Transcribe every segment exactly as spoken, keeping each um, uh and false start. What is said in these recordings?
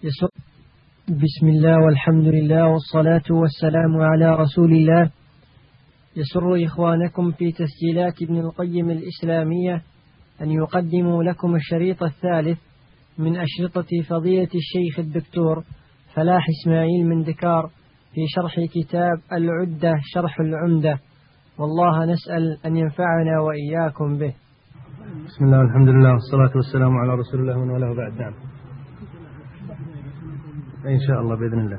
بسم الله والحمد لله والصلاة والسلام على رسول الله. يسر إخوانكم في تسجيلات ابن القيم الإسلامية أن يقدموا لكم الشريط الثالث من أشرطة فضيلة الشيخ الدكتور فلاح إسماعيل من دكار في شرح كتاب العدة شرح العمدة، والله نسأل أن ينفعنا وإياكم به. بسم الله والحمد لله والصلاة والسلام على رسول الله من وله بعد. نعم إن شاء الله بإذن الله.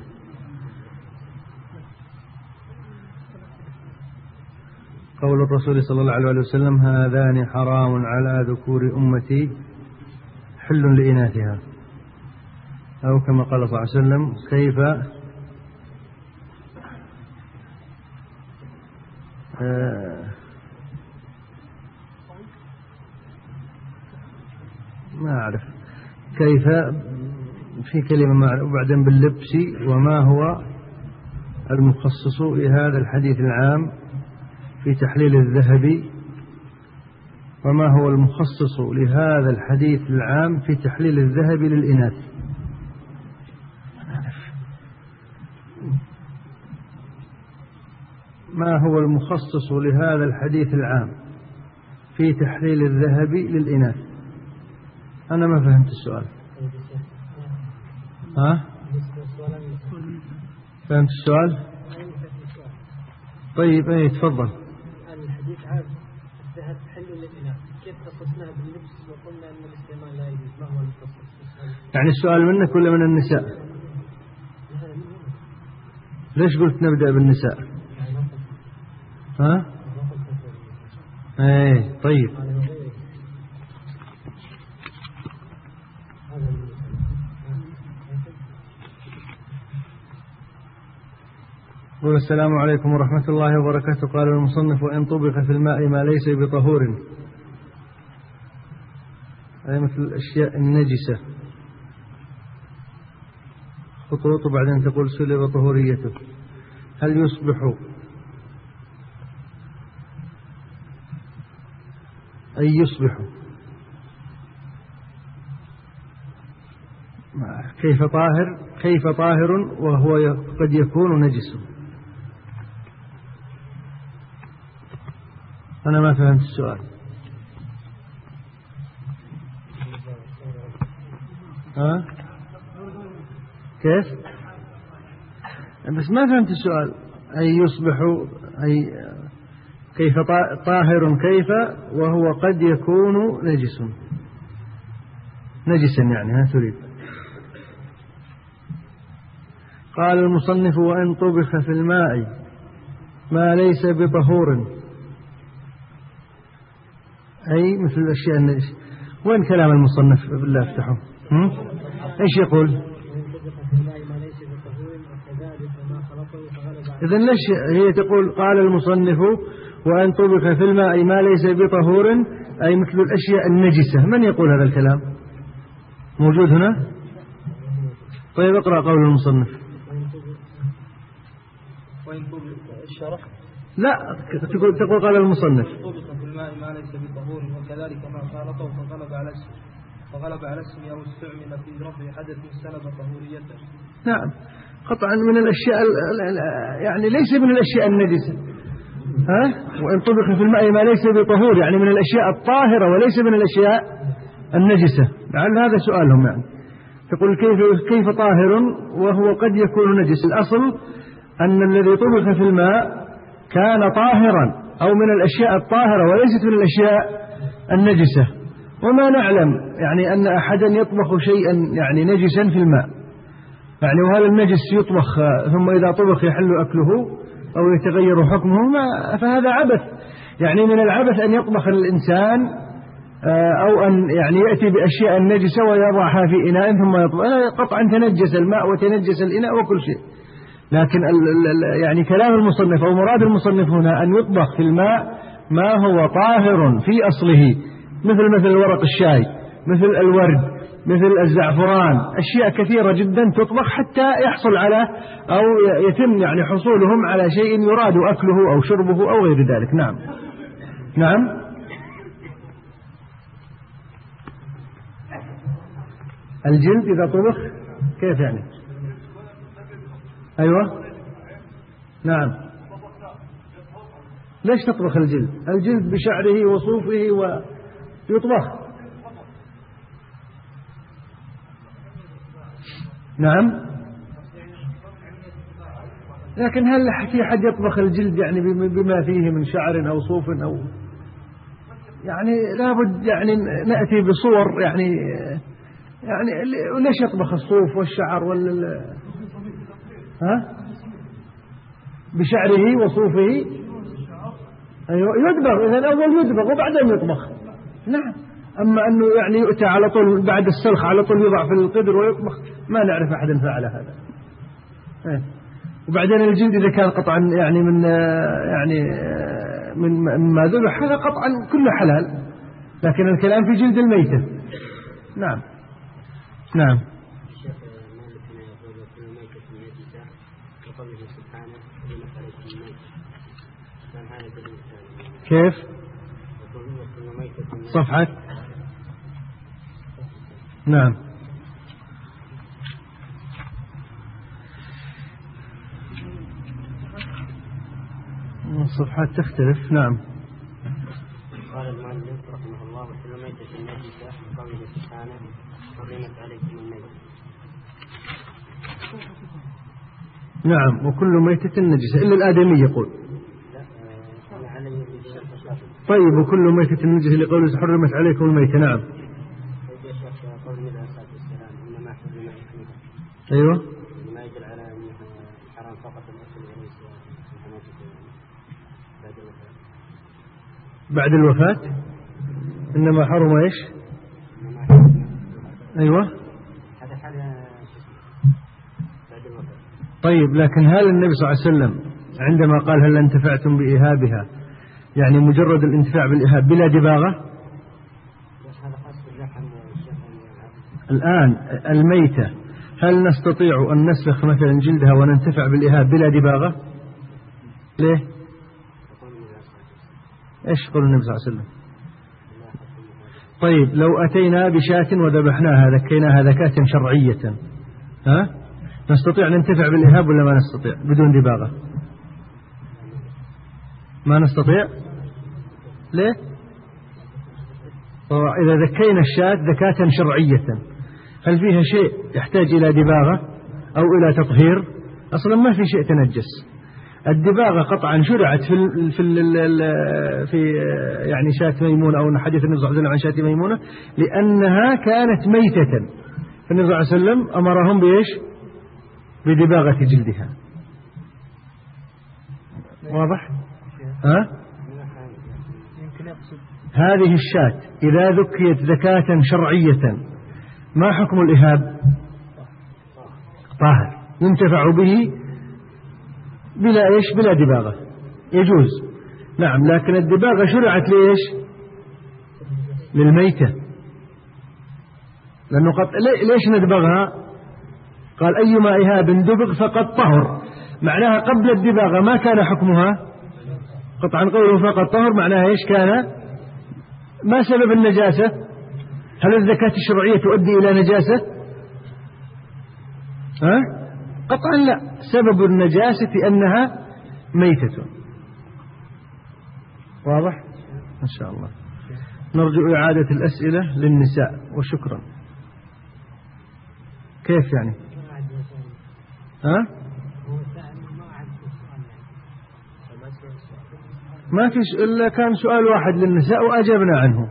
قول الرسول صلى الله عليه وسلم: هذان حرام على ذكور أمتي حل لإناثها، أو كما قال صلى الله عليه وسلم: كيف آه ما أعرف كيف في كلمة ما، وبعدين باللبس. وما هو المخصص لهذا الحديث العام في تحليل الذهب؟ وما هو المخصص لهذا الحديث العام في تحليل الذهب للإناث؟ ما هو المخصص لهذا الحديث العام في تحليل الذهب للإناث؟ أنا ما فهمت السؤال. ها؟ فهمت السؤال؟ طيب ايه تفضل. الحديث عام الذهب حل للإناث، كيف خصصناه باللبس وقلنا أن الاستعمال لا يجوز؟ ما هو المخصص؟ يعني السؤال منك ولا من النساء؟ ليش قلت نبدأ بالنساء؟ ها؟ ايه طيب. السلام عليكم ورحمة الله وبركاته. قال المصنف: وإن طبخ في الماء ما ليس بطهور، أي مثل الأشياء النجسة، خطوط وبعدين تقول سلب طهوريته، هل يصبح أي يصبح كيف طاهر كيف طاهر وهو قد يكون نجس؟ أنا ما فهمت السؤال. ها؟ كيف؟ بس ما فهمت السؤال. أي يصبح أي كيف طاهر كيف وهو قد يكون نجس نجسا يعني ها تريد. قال المصنف: وإن طبخ في الماء ما ليس بطهور، أي مثل الأشياء النجسة. وين كلام المصنف بالله افتحه؟ ايش يقول؟ إذن ليش هي تقول قال المصنف وأن طبخ في الماء ما ليس بطهور، أي مثل الأشياء النجسة؟ من يقول هذا الكلام؟ موجود هنا؟ طيب اقرأ قول المصنف. وإن طبخ الشرح لا تقول تقول قال المصنف طبخ في الماء ما ليس بطهور وكذلك ما خالطه فغلب على اسم فغلب على اسم أو استعمل في رفع حدث سلب طهوريته. نعم قطعا من الأشياء يعني ليس من الأشياء النجسة. ها؟ وإن طبخ في الماء ما ليس بطهور يعني من الأشياء الطاهرة وليس من الأشياء النجسة. لعل هذا سؤالهم يعني. تقول كيف كيف طاهر وهو قد يكون نجس؟ الأصل أن الذي طبخ في الماء كان طاهرا أو من الأشياء الطاهرة وليست من الأشياء النجسة. وما نعلم يعني أن أحدا يطبخ شيئا يعني نجسا في الماء، يعني وهل النجس يطبخ ثم إذا طبخ يحل أكله أو يتغير حكمه؟ ما فهذا عبث. يعني من العبث أن يطبخ الإنسان أو أن يعني يأتي بأشياء نجسة ويضعها في إناء ثم يطبخ. قطعا تنجس الماء وتنجس الإناء وكل شيء. لكن يعني كلام المصنف أو مراد المصنف هنا أن يطبخ في الماء ما هو طاهر في أصله، مثل مثل ورق الشاي، مثل الورد، مثل الزعفران، أشياء كثيرة جدا تطبخ حتى يحصل على أو يتم يعني حصولهم على شيء يراد أكله أو شربه أو غير ذلك. نعم نعم الجلد إذا طبخ كيف يعني؟ أيوة نعم. ليش تطبخ الجلد؟ الجلد بشعره وصوفه ويطبخ. نعم. لكن هل في حد يطبخ الجلد يعني بما فيه من شعر أو صوف أو يعني لابد يعني نأتي بصور يعني يعني ليش يطبخ الصوف والشعر وال ها بشعره وصوفه؟ أيوة يدبغ. إذا الأول يدبغ وبعدين يطبخ. نعم. أما أنه يعني يؤتى على طول بعد السلخ على طول يضع في القدر ويطبخ، ما نعرف أحد فعل هذا. إيه. وبعدين الجلد إذا كان قطعا يعني من يعني من ما ذبح هذا قطعا كله حلال، لكن الكلام في جلد الميتة. نعم نعم. كيف؟ صفحة نعم. الصفحات تختلف. نعم. قال المؤلف رحمه الله: وكل ميتة النجسة قوله سبحانه: حرمت عليكم الميتة. نعم. وكل ميتة نجسة إلا الآدمي يقول. طيب وكل ميتة نجسة لقوله حرمت عليكم الميتة. نعم. أيوة. ما يدل على أنه حرام فقط الأكل وليس بعد الوفاة، إنما حرم إيش؟ أيوة. هذا حال بعد الوفاة. طيب لكن هل النبي صلى الله عليه وسلم عندما قال هل انتفعتم بإهابها يعني مجرد الانتفاع بالإهاب بلا دباغة؟ الآن الميتة هل نستطيع أن نسلخ مثلا جلدها وننتفع بالإهاب بلا دباغة؟ ليه؟ إيش قول النبي صلى الله عليه وسلم؟ طيب لو أتينا بشاة وذبحناها ذكيناها ذكاة شرعية، ها؟ نستطيع ننتفع بالإهاب ولا ما نستطيع بدون دباغة؟ ما نستطيع. ليه؟ إذا ذكينا الشاة ذكاة شرعية هل فيها شيء يحتاج إلى دباغة أو إلى تطهير؟ أصلا ما في شيء تنجس. الدباغة قطعا شرعت في ال في ال في يعني شاة ميمونة أو حديث النبي صلى الله عليه وسلم عن شاة ميمونة لأنها كانت ميتة، فالنبي صلى الله عليه وسلم أمرهم بإيش؟ بدباغة جلدها. واضح؟ ها؟ هذه الشاة إذا ذكيت ذكاة شرعية ما حكم الإهاب؟ طاهر ينتفع به بلا إيش؟ بلا دباغة يجوز. نعم. لكن الدباغة شرعت ليش؟ للميتة، لأنه قط... ليش ندبغها؟ قال أيما إهاب دبغ فقد طهر، معناها قبل الدباغة ما كان حكمها قطعا. قوله فقد طهر معناها إيش؟ كان ما سبب النجاسة؟ هل الزكاة الشرعية تؤدي إلى نجاسة؟ ها؟ قطعا لا. سبب النجاسة أنها ميتة. واضح؟ إن شاء الله. نرجو إعادة الأسئلة للنساء وشكرا. كيف يعني؟ ها؟ ما في إلا كان سؤال واحد للنساء وأجبنا عنه.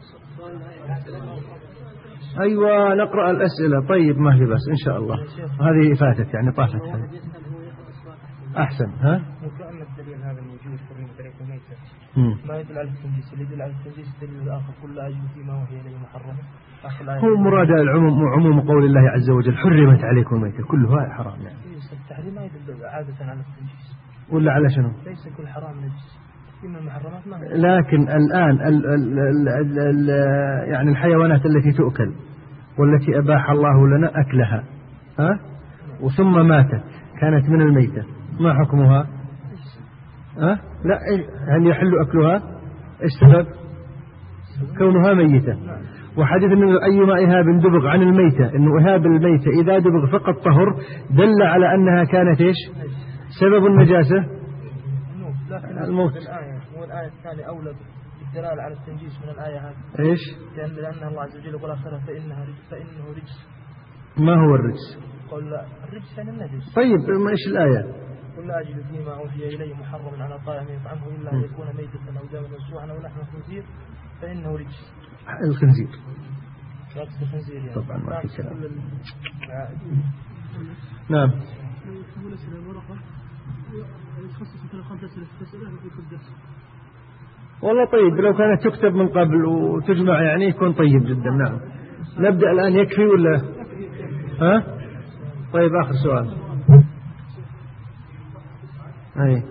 أيوة نقرأ الأسئلة. طيب ما في بس إن شاء الله. هذه فاتت يعني طافت هذه. أحسن. ها؟ وكأن الدليل هذا الموجود في طريق الميتة ما يدل على التنجيس، اللي يدل على التنجيس الدليل الآخر كل أجل فيما وهي إليه محرم. هو مراد العموم عموم قول الله عز وجل حرمت عليكم الميتة كلها حرام يعني. التحريم ما يدل عادة على التنجيس ولا على شنو؟ ليس كل حرام نجس. لكن الآن ال ال ال ال ال يعني الحيوانات التي تؤكل والتي أباح الله لنا أكلها، ها؟ وثم ماتت كانت من الميتة ما حكمها؟ ها؟ لا. هل يحل أكلها؟ السبب كونها ميتة. وحديث أنه أيما إهاب دبغ عن الميتة، أنه إهاب الميتة إذا دبغ فقط طهر، دل على أنها كانت إيش سبب النجاسة؟ الموت. الآية هو الآية الثانية أولى بالدلالة على التنجيس من الآية هذه. إيش؟ لأن لأن الله عز وجل يقول آخرها فإنها رجس فإنه رجس. ما هو الرجس؟ قل الرجس يعني النجس. طيب ما إيش الآية؟ قل لا أجد فيما أوحي إليه محرم على طائم يطعمه إلا أن يكون ميتة أو دما مسفوحا أو لحم خنزير فإنه رجس. الخنزير. الخنزير يعني. طبعا ما في كلام. نعم. والله طيب لو كانت تكتب من قبل وتجمع يعني يكون طيب جدا. نعم. نبدأ الآن يكفي ولا ها؟ طيب آخر سؤال. أي.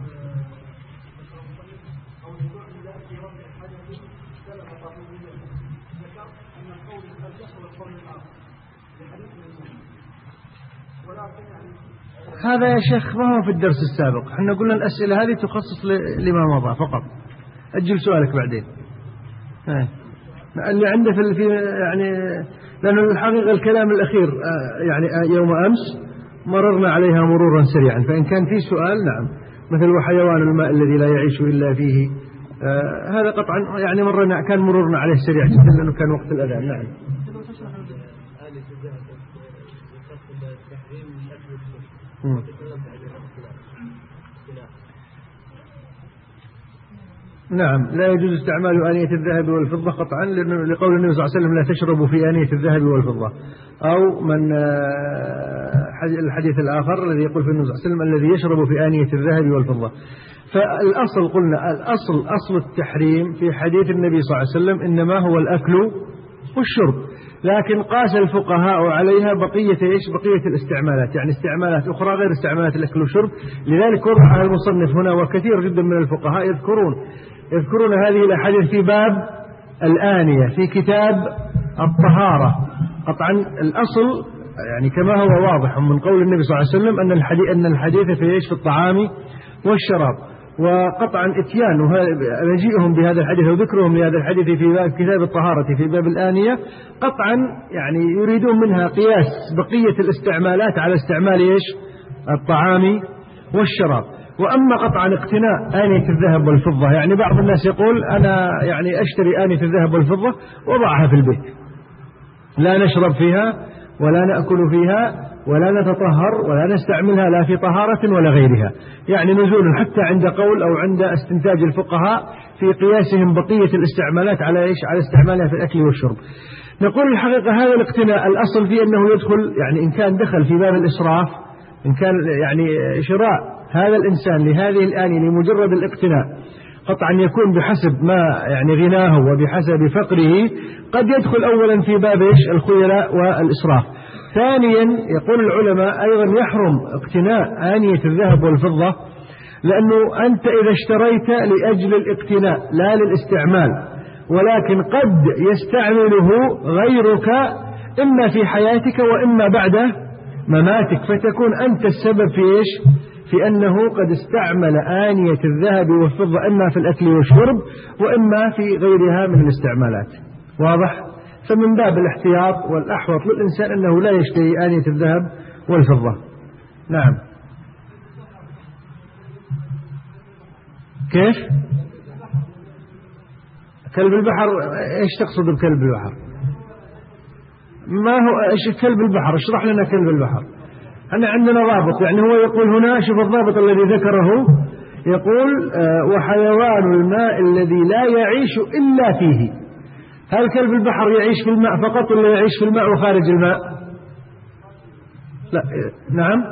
هذا يا شيخ ما هو في الدرس السابق، احنا قلنا الأسئلة هذه تخصص لما مضى فقط. أجل سؤالك بعدين. هاي. اللي عنده في يعني لأن الحقيقة الكلام الأخير يعني يوم أمس مررنا عليها مرورا سريعا، فإن كان في سؤال نعم مثل وحيوان الماء الذي لا يعيش إلا فيه، آه هذا قطعا يعني مرنا كان مرورنا عليه سريع جدا لأنه كان وقت الأذان. نعم. نعم لا يجوز استعمال آنية الذهب والفضة قطعا لقول النبي صلى الله عليه وسلم لا تشربوا في آنية الذهب والفضة، أو من الحديث الآخر الذي يقول في النبي صلى الله عليه وسلم الذي يشرب في آنية الذهب والفضة. فالأصل قلنا الأصل أصل التحريم في حديث النبي صلى الله عليه وسلم إنما هو الأكل والشرب، لكن قاس الفقهاء عليها بقية إيش بقية الاستعمالات، يعني استعمالات أخرى غير استعمالات الأكل والشرب. لذلك وضع المصنف هنا وكثير جدا من الفقهاء يذكرون يذكرون هذه الأحاديث في باب الآنية في كتاب الطهارة. قطعا الأصل يعني كما هو واضح من قول النبي صلى الله عليه وسلم أن الحديث أن الحديث في إيش في الطعام والشراب، وقطعا اتيان مجيئهم بهذا الحديث وذكرهم لهذا الحديث في باب كتاب الطهارة في باب الآنية قطعا يعني يريدون منها قياس بقية الاستعمالات على استعمال إيش الطعام والشراب. وأما قطعا اقتناء آنية الذهب والفضة، يعني بعض الناس يقول أنا يعني أشتري آنية الذهب والفضة وضعها في البيت، لا نشرب فيها ولا نأكل فيها ولا نتطهر ولا نستعملها لا في طهارة ولا غيرها، يعني نزول حتى عند قول أو عند استنتاج الفقهاء في قياسهم بقية الاستعمالات على إيش على استعمالها في الأكل والشرب. نقول الحقيقة هذا الاقتناء الأصل فيه أنه يدخل، يعني إن كان دخل في باب الإسراف، إن كان يعني شراء هذا الإنسان لهذه الآنية لمجرد الاقتناء قطعا يكون بحسب ما يعني غناه وبحسب فقره، قد يدخل أولا في باب إيش الخيلاء والإسراف. ثانيا يقول العلماء أيضا يحرم اقتناء آنية الذهب والفضة، لأنه أنت إذا اشتريت لأجل الاقتناء لا للاستعمال، ولكن قد يستعمله غيرك إما في حياتك وإما بعد مماتك، فتكون أنت السبب في إيش في أنه قد استعمل آنية الذهب والفضة إما في الأكل والشرب وإما في غيرها من الاستعمالات. واضح؟ فمن باب الاحتياط والأحوط للإنسان أنه لا يشتري آنية الذهب والفضة. نعم. كيف؟ كلب البحر إيش تقصد بكلب البحر؟ ما هو إيش كلب البحر؟ اشرح لنا كلب البحر. أنا عندنا ضابط، يعني هو يقول هنا شوف الضابط الذي ذكره يقول آه وحيوان الماء الذي لا يعيش إلا فيه. هل كلب البحر يعيش في الماء فقط ولا يعيش في الماء وخارج الماء؟ لا. نعم.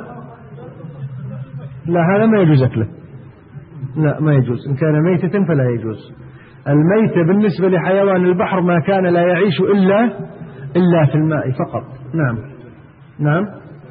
لا هذا ما يجوز أكله، لا ما يجوز، إن كان ميتة فلا يجوز. الميتة بالنسبة لحيوان البحر ما كان لا يعيش إلا إلا في الماء فقط. نعم. نعم.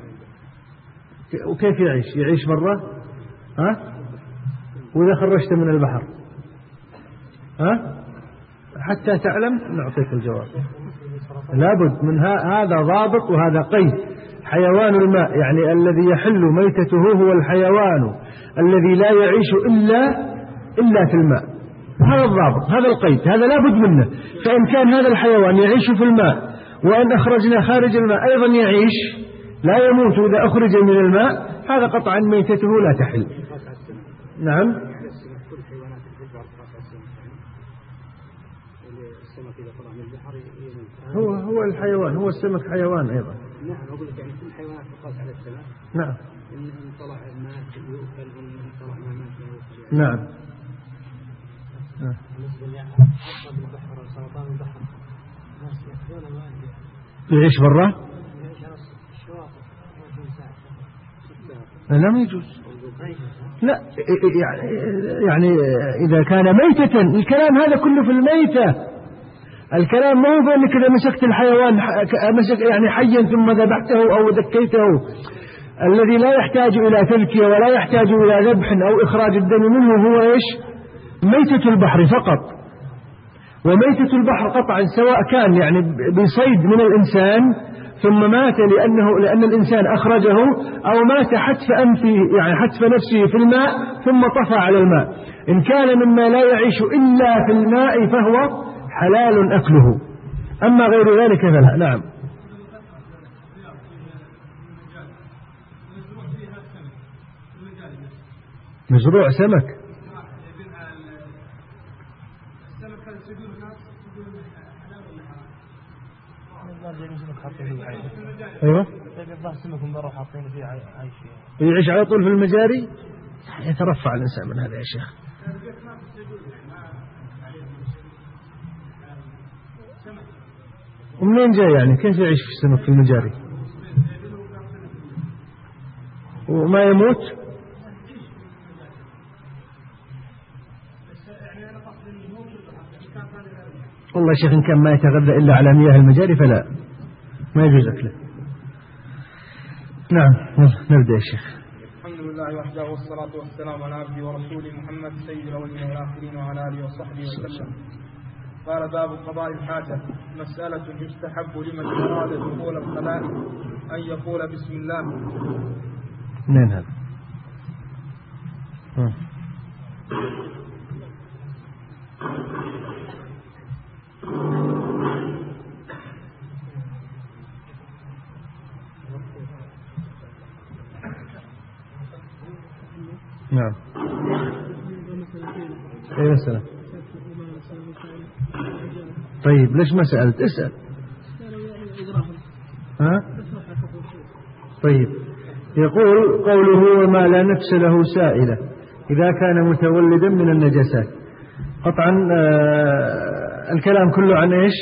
وكيف يعيش؟ يعيش برا؟ ها؟ وإذا خرجت من البحر ها؟ حتى تعلم نعطيك الجواب. لابد من هذا ضابط وهذا قيد. حيوان الماء يعني الذي يحل ميتته هو الحيوان الذي لا يعيش إلا إلا في الماء. هذا الضابط، هذا القيد، هذا لا بد منه. فإن كان هذا الحيوان يعيش في الماء وأن أخرجنا خارج الماء أيضا يعيش لا يموت إذا أخرج من الماء، هذا قطعا ميتته لا تحل. نعم. هو هو الحيوان، هو السمك حيوان أيضا. نعم أقول لك يعني كل الحيوانات تقاس على السمك. نعم. إن طلع مات يؤكل وإن طلع ما مات يؤكل. نعم. بالنسبة لعقرب البحر وسرطان البحر ناس يأخذون ما يعيش برا؟ يعيش على الشواطئ ثلاثين ساعة. لا ما يجوز. لا يعني إذا كان ميتة، الكلام هذا كله في الميتة. الكلام ما هو بأنك إذا مسكت الحيوان مسك يعني حيا ثم ذبحته أو ذكيته، الذي لا يحتاج إلى تذكية ولا يحتاج إلى ذبح أو إخراج الدم منه هو إيش؟ ميتة البحر فقط. وميتة البحر قطعا سواء كان يعني بصيد من الإنسان ثم مات لأنه لأن الإنسان أخرجه، أو مات حتف أنفه يعني حتف نفسه في الماء ثم طفى على الماء، إن كان مما لا يعيش إلا في الماء فهو حلال أكله، أما غير ذلك فلا. نعم. مزروع سمك. أيوة. يعيش على طول في المجاري، يترفع الإنسان من هذا يا شيخ. ومنين جاي يعني كيف يعيش في السمك في المجاري وما يموت؟ والله يا شيخ إن كان ما يتغذى إلا على مياه المجاري فلا ما يجوز أكله. نعم نبدأ يا شيخ. الحمد لله وحده والصلاة والسلام على عبده ورسوله محمد سيد الأولين والآخرين وعلى آله وصحبه وسلم. قال باب قضاء الحاجة. مسألة يستحب لمن أراد دخول الخلاء أن يقول بسم الله. نعم هذا. نعم. أي مسألة؟ طيب ليش ما سألت؟ اسأل. ها؟ طيب يقول قوله وما لا نفس له سائلة إذا كان متولدا من النجاسات. قطعا آه الكلام كله عن إيش؟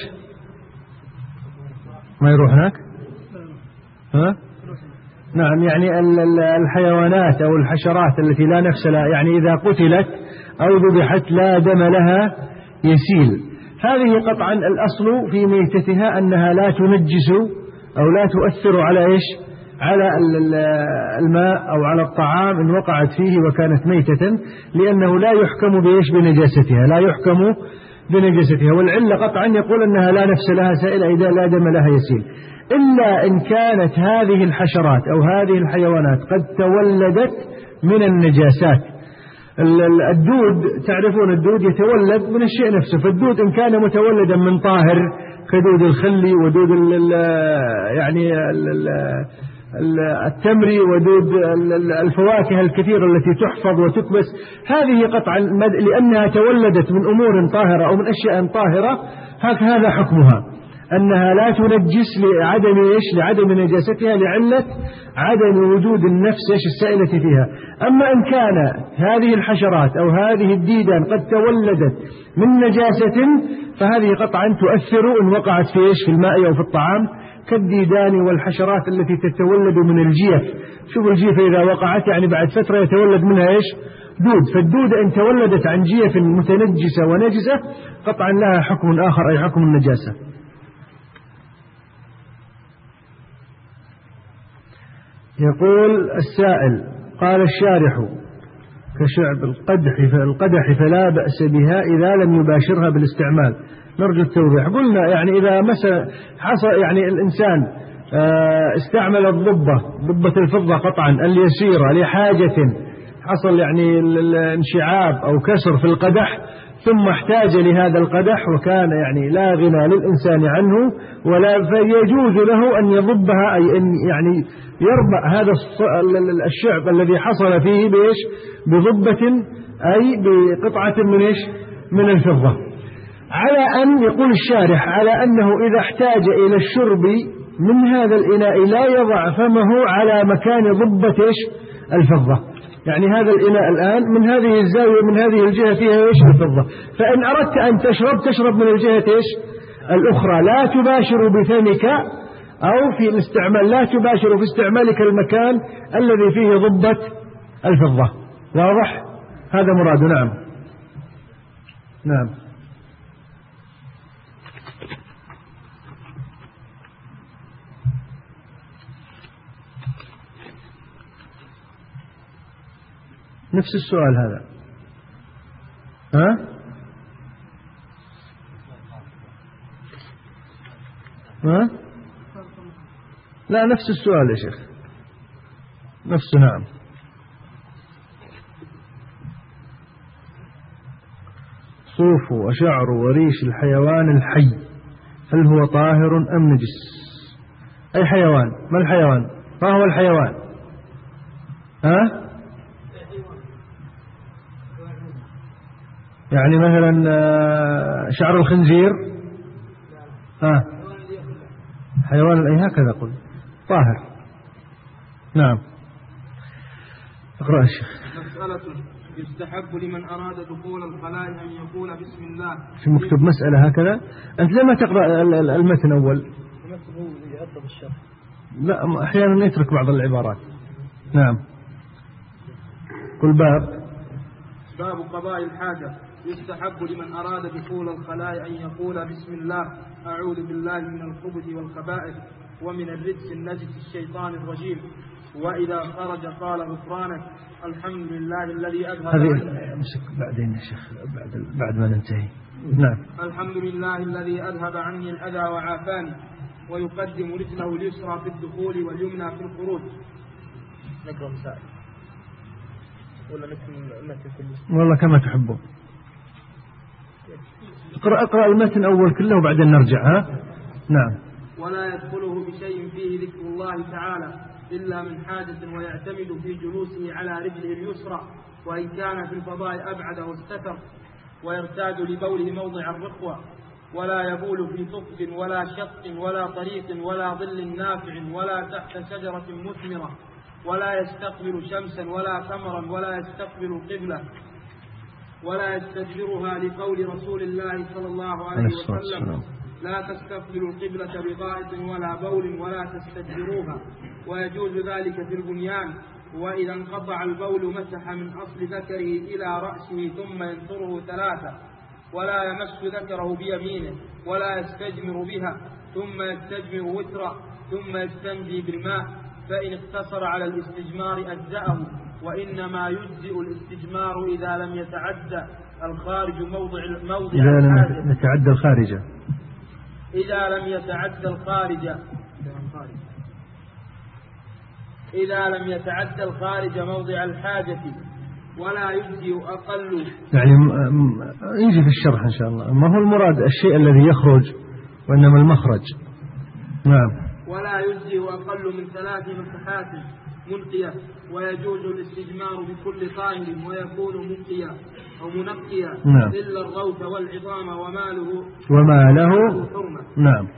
ما يروح هناك؟ ها؟ نعم يعني الحيوانات أو الحشرات التي لا نفس لها، يعني إذا قتلت أو ذبحت لا دم لها يسيل، هذه قطعا الأصل في ميتتها أنها لا تنجس أو لا تؤثر على إيش؟ على الماء أو على الطعام إن وقعت فيه وكانت ميتة، لأنه لا يحكم بإيش؟ بنجاستها، لا يحكم بنجاستها. والعلة قطعا يقول أنها لا نفس لها سائلة إذا لا دم لها يسيل، إلا إن كانت هذه الحشرات أو هذه الحيوانات قد تولدت من النجاسات. الدود تعرفون الدود يتولد من الشيء نفسه، فالدود إن كان متولدا من طاهر كدود الخلي ودود ال يعني ال التمري ودود الفواكه الكثيرة التي تحفظ وتكبس، هذه قطعا لأنها تولدت من أمور طاهرة أو من أشياء طاهرة هذا حكمها أنها لا تنجس لعدم إيش؟ لعدم نجاستها، لعلة عدم وجود النفس إيش؟ السائلة فيها. أما إن كان هذه الحشرات أو هذه الديدان قد تولدت من نجاسة فهذه قطعا تؤثر إن وقعت في إيش؟ في الماء أو في الطعام، كالديدان والحشرات التي تتولد من الجيف. شوف الجيف إذا وقعت يعني بعد فترة يتولد منها إيش؟ دود، فالدود إن تولدت عن جيف متنجسة ونجسة قطعا لها حكم آخر أي حكم النجاسة. يقول السائل قال الشارح كشعب القدح القدح فلا بأس بها إذا لم يباشرها بالاستعمال. نرجو التوضيح. قلنا يعني إذا مثلا حصل يعني الإنسان استعمل الضبة ضبة الفضة قطعا اليسيرة لحاجة، حصل يعني الانشعاب أو كسر في القدح ثم احتاج لهذا القدح وكان يعني لا غنى للإنسان عنه ولا فيجوز له أن يضبها، أي أن يعني يربع هذا الشعب الذي حصل فيه بإيش؟ بضبة، أي بقطعة من إيش؟ من الفضة، على أن يقول الشارح على أنه إذا احتاج إلى الشرب من هذا الإناء لا يضع فمه على مكان ضبة إيش؟ الفضة. يعني هذا الإناء الآن من هذه الزاوية من هذه الجهة فيها إيش؟ الفضة، فإن أردت أن تشرب تشرب من الجهة إيش؟ الأخرى، لا تباشر بفمك أو في الاستعمال، لا تباشر في استعمالك المكان الذي فيه ضبة الفضة. واضح؟ هذا مراد. نعم نعم. نفس السؤال هذا. ها؟ ها؟ لا نفس السؤال يا شيخ، نفسه. نعم. صوف وشعر وريش الحيوان الحي هل هو طاهر أم نجس؟ أي حيوان؟ ما الحيوان؟ ما هو الحيوان؟ ها؟ يعني مثلا شعر الخنزير، ها حيوان، أي هكذا قل طاهر. نعم. اقرأ الشيخ. مسألة يستحب لمن أراد دخول الخلاء أن يقول بسم الله. في مكتوب مسألة هكذا، أنت لما تقرأ المتن أول؟ المتن هو يعطب الشرح. لا أحيانا يترك بعض العبارات. نعم. كل باب. باب قضاء الحاجة. يستحب لمن أراد دخول الخلاء أن يقول بسم الله أعوذ بالله من الخبث والخبائث ومن الرجس النجس الشيطان الرجيم، وإذا خرج قال غفرانك الحمد لله الذي أذهب هذه امسك بعدين يا شيخ بعد بعد ما ننتهي. نعم. الحمد لله الذي أذهب عني الأذى وعافاني، ويقدم رجله اليسرى في الدخول واليمنى في الخروج. نقرأ مسائل ولا نكمل المتن كله؟ والله كما تحبون. اقرأ اقرأ المتن أول كله وبعدين نرجع. ها؟ نعم. ولا يدخله بشيء فيه ذكر الله تعالى إلا من حاجة، ويعتمد في جلوسه على رجله اليسرى، وإن كان في الفضاء أبعد واستتر، ويرتاد لبوله موضع الرخوة، ولا يبول في ثقب ولا شق ولا طريق ولا ظل نافع ولا تحت شجرة مثمرة، ولا يستقبل شمسا ولا قمرا ولا يستقبل قبلة ولا يستدبرها، لقول رسول الله صلى الله عليه وسلم لا تستقبلوا القبلة بغائط ولا بول ولا تستدبروها. ويجوز ذلك في البنيان، وإذا انقطع البول مسح من أصل ذكره إلى رأسه ثم ينثره ثلاثة، ولا يمس ذكره بيمينه ولا يستجمر بها، ثم يستجمر وترا، ثم يستنجي بالماء، فإن اقتصر على الاستجمار أجزأه، وإنما يجزئ الاستجمار إذا لم يتعدى الخارج موضع موضع إذا لم يتعدى الخارج إذا لم يتعدى الخارج إذا لم يتعدى الخارج موضع الحاجة، ولا يجزئ أقل. يعني يجي في الشرح إن شاء الله. ما هو المراد الشيء الذي يخرج، وإنما المخرج. نعم. ولا يجزئ أقل من ثلاث مسحات منقية، ويجوز الاستجمار بكل طاهر ويكون منقيا أو منقيا. نعم. إلا الروث والعظام وماله وماله حرمة. نعم.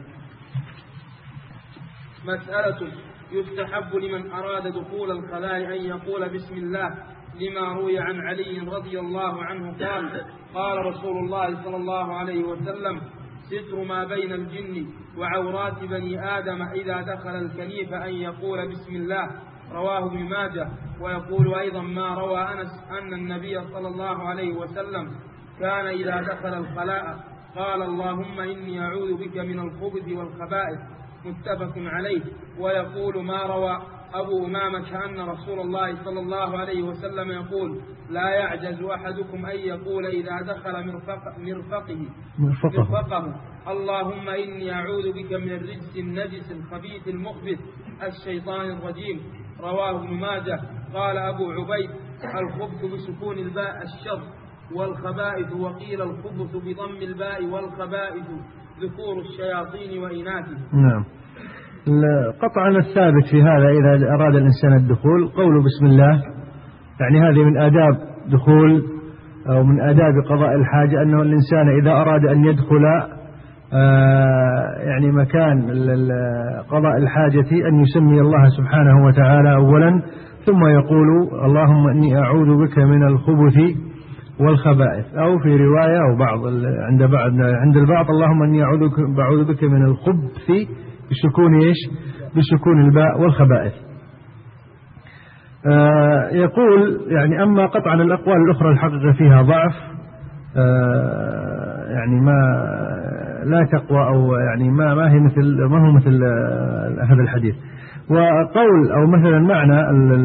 مسألة يستحب لمن أراد دخول الخلاء أن يقول بسم الله، لما روي عن علي رضي الله عنه قال قال رسول الله صلى الله عليه وسلم ستر ما بين الجن وعورات بني آدم إذا دخل الكنيف أن يقول بسم الله، رواه ابن ماجه. ويقول أيضا ما روى أنس أن النبي صلى الله عليه وسلم كان إذا دخل الخلاء قال اللهم إني أعوذ بك من الخبث والخبائث، متفق عليه. ويقول ما روى أبو أمامة أن رسول الله صلى الله عليه وسلم يقول لا يعجز أحدكم أن يقول إذا دخل مرفق مرفقه, مرفقه مرفقه اللهم إني أعوذ بك من الرجس النجس الخبيث المخبث الشيطان الرجيم، رواه ابن ماجه. قال أبو عبيد الخبث بسكون الباء الشر، والخبائث، وقيل الخبث بضم الباء والخبائث ذكور الشياطين وإناثهم. نعم. قطعا الثابت في هذا إذا أراد الإنسان الدخول قوله بسم الله، يعني هذه من آداب دخول أو من آداب قضاء الحاجة، أنه الإنسان إذا أراد أن يدخل يعني مكان قضاء الحاجة أن يسمي الله سبحانه وتعالى أولا، ثم يقول اللهم إني أعوذ بك من الخبث والخبائث، أو في رواية أو بعض عند بعض عند البعض اللهم إني أعوذ بك من الخبث بسكون إيش؟ بسكون الباء والخبائث. آه يقول يعني أما قطعا الأقوال الأخرى الحقيقة فيها ضعف، آه يعني ما لا تقوى أو يعني ما ما هي مثل ما هو مثل هذا الحديث. وقول أو مثلا معنى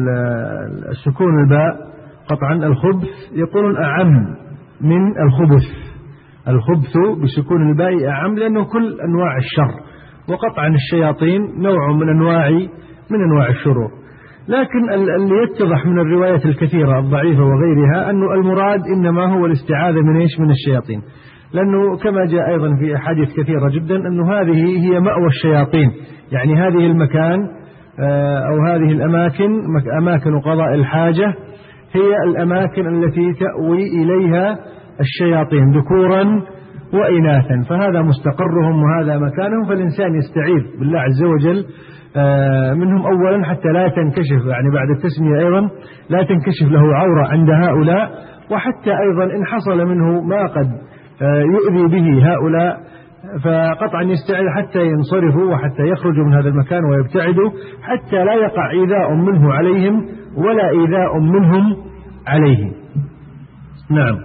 السكون الباء قطعا الخبث يقولون أعم من الخبث، الخبث بسكون الباء أعم لأنه كل أنواع الشر، وقطعا الشياطين نوع من أنواع من أنواع الشرور. لكن اللي يتضح من الروايات الكثيرة الضعيفة وغيرها أنه المراد إنما هو الاستعاذة من إيش؟ من الشياطين، لأنه كما جاء أيضا في أحاديث كثيرة جدا أنه هذه هي مأوى الشياطين، يعني هذه المكان أو هذه الأماكن أماكن قضاء الحاجة هي الأماكن التي تأوي إليها الشياطين ذكورا وإناثا، فهذا مستقرهم وهذا مكانهم، فالإنسان يستعيذ بالله عز وجل منهم أولا حتى لا تنكشف، يعني بعد التسمية أيضا لا تنكشف له عورة عند هؤلاء، وحتى أيضا إن حصل منه ما قد يؤذي به هؤلاء فقطعا يستعيذ حتى ينصرفوا وحتى يخرجوا من هذا المكان ويبتعدوا، حتى لا يقع إيذاء منه عليهم ولا إيذاء منهم عليه. نعم.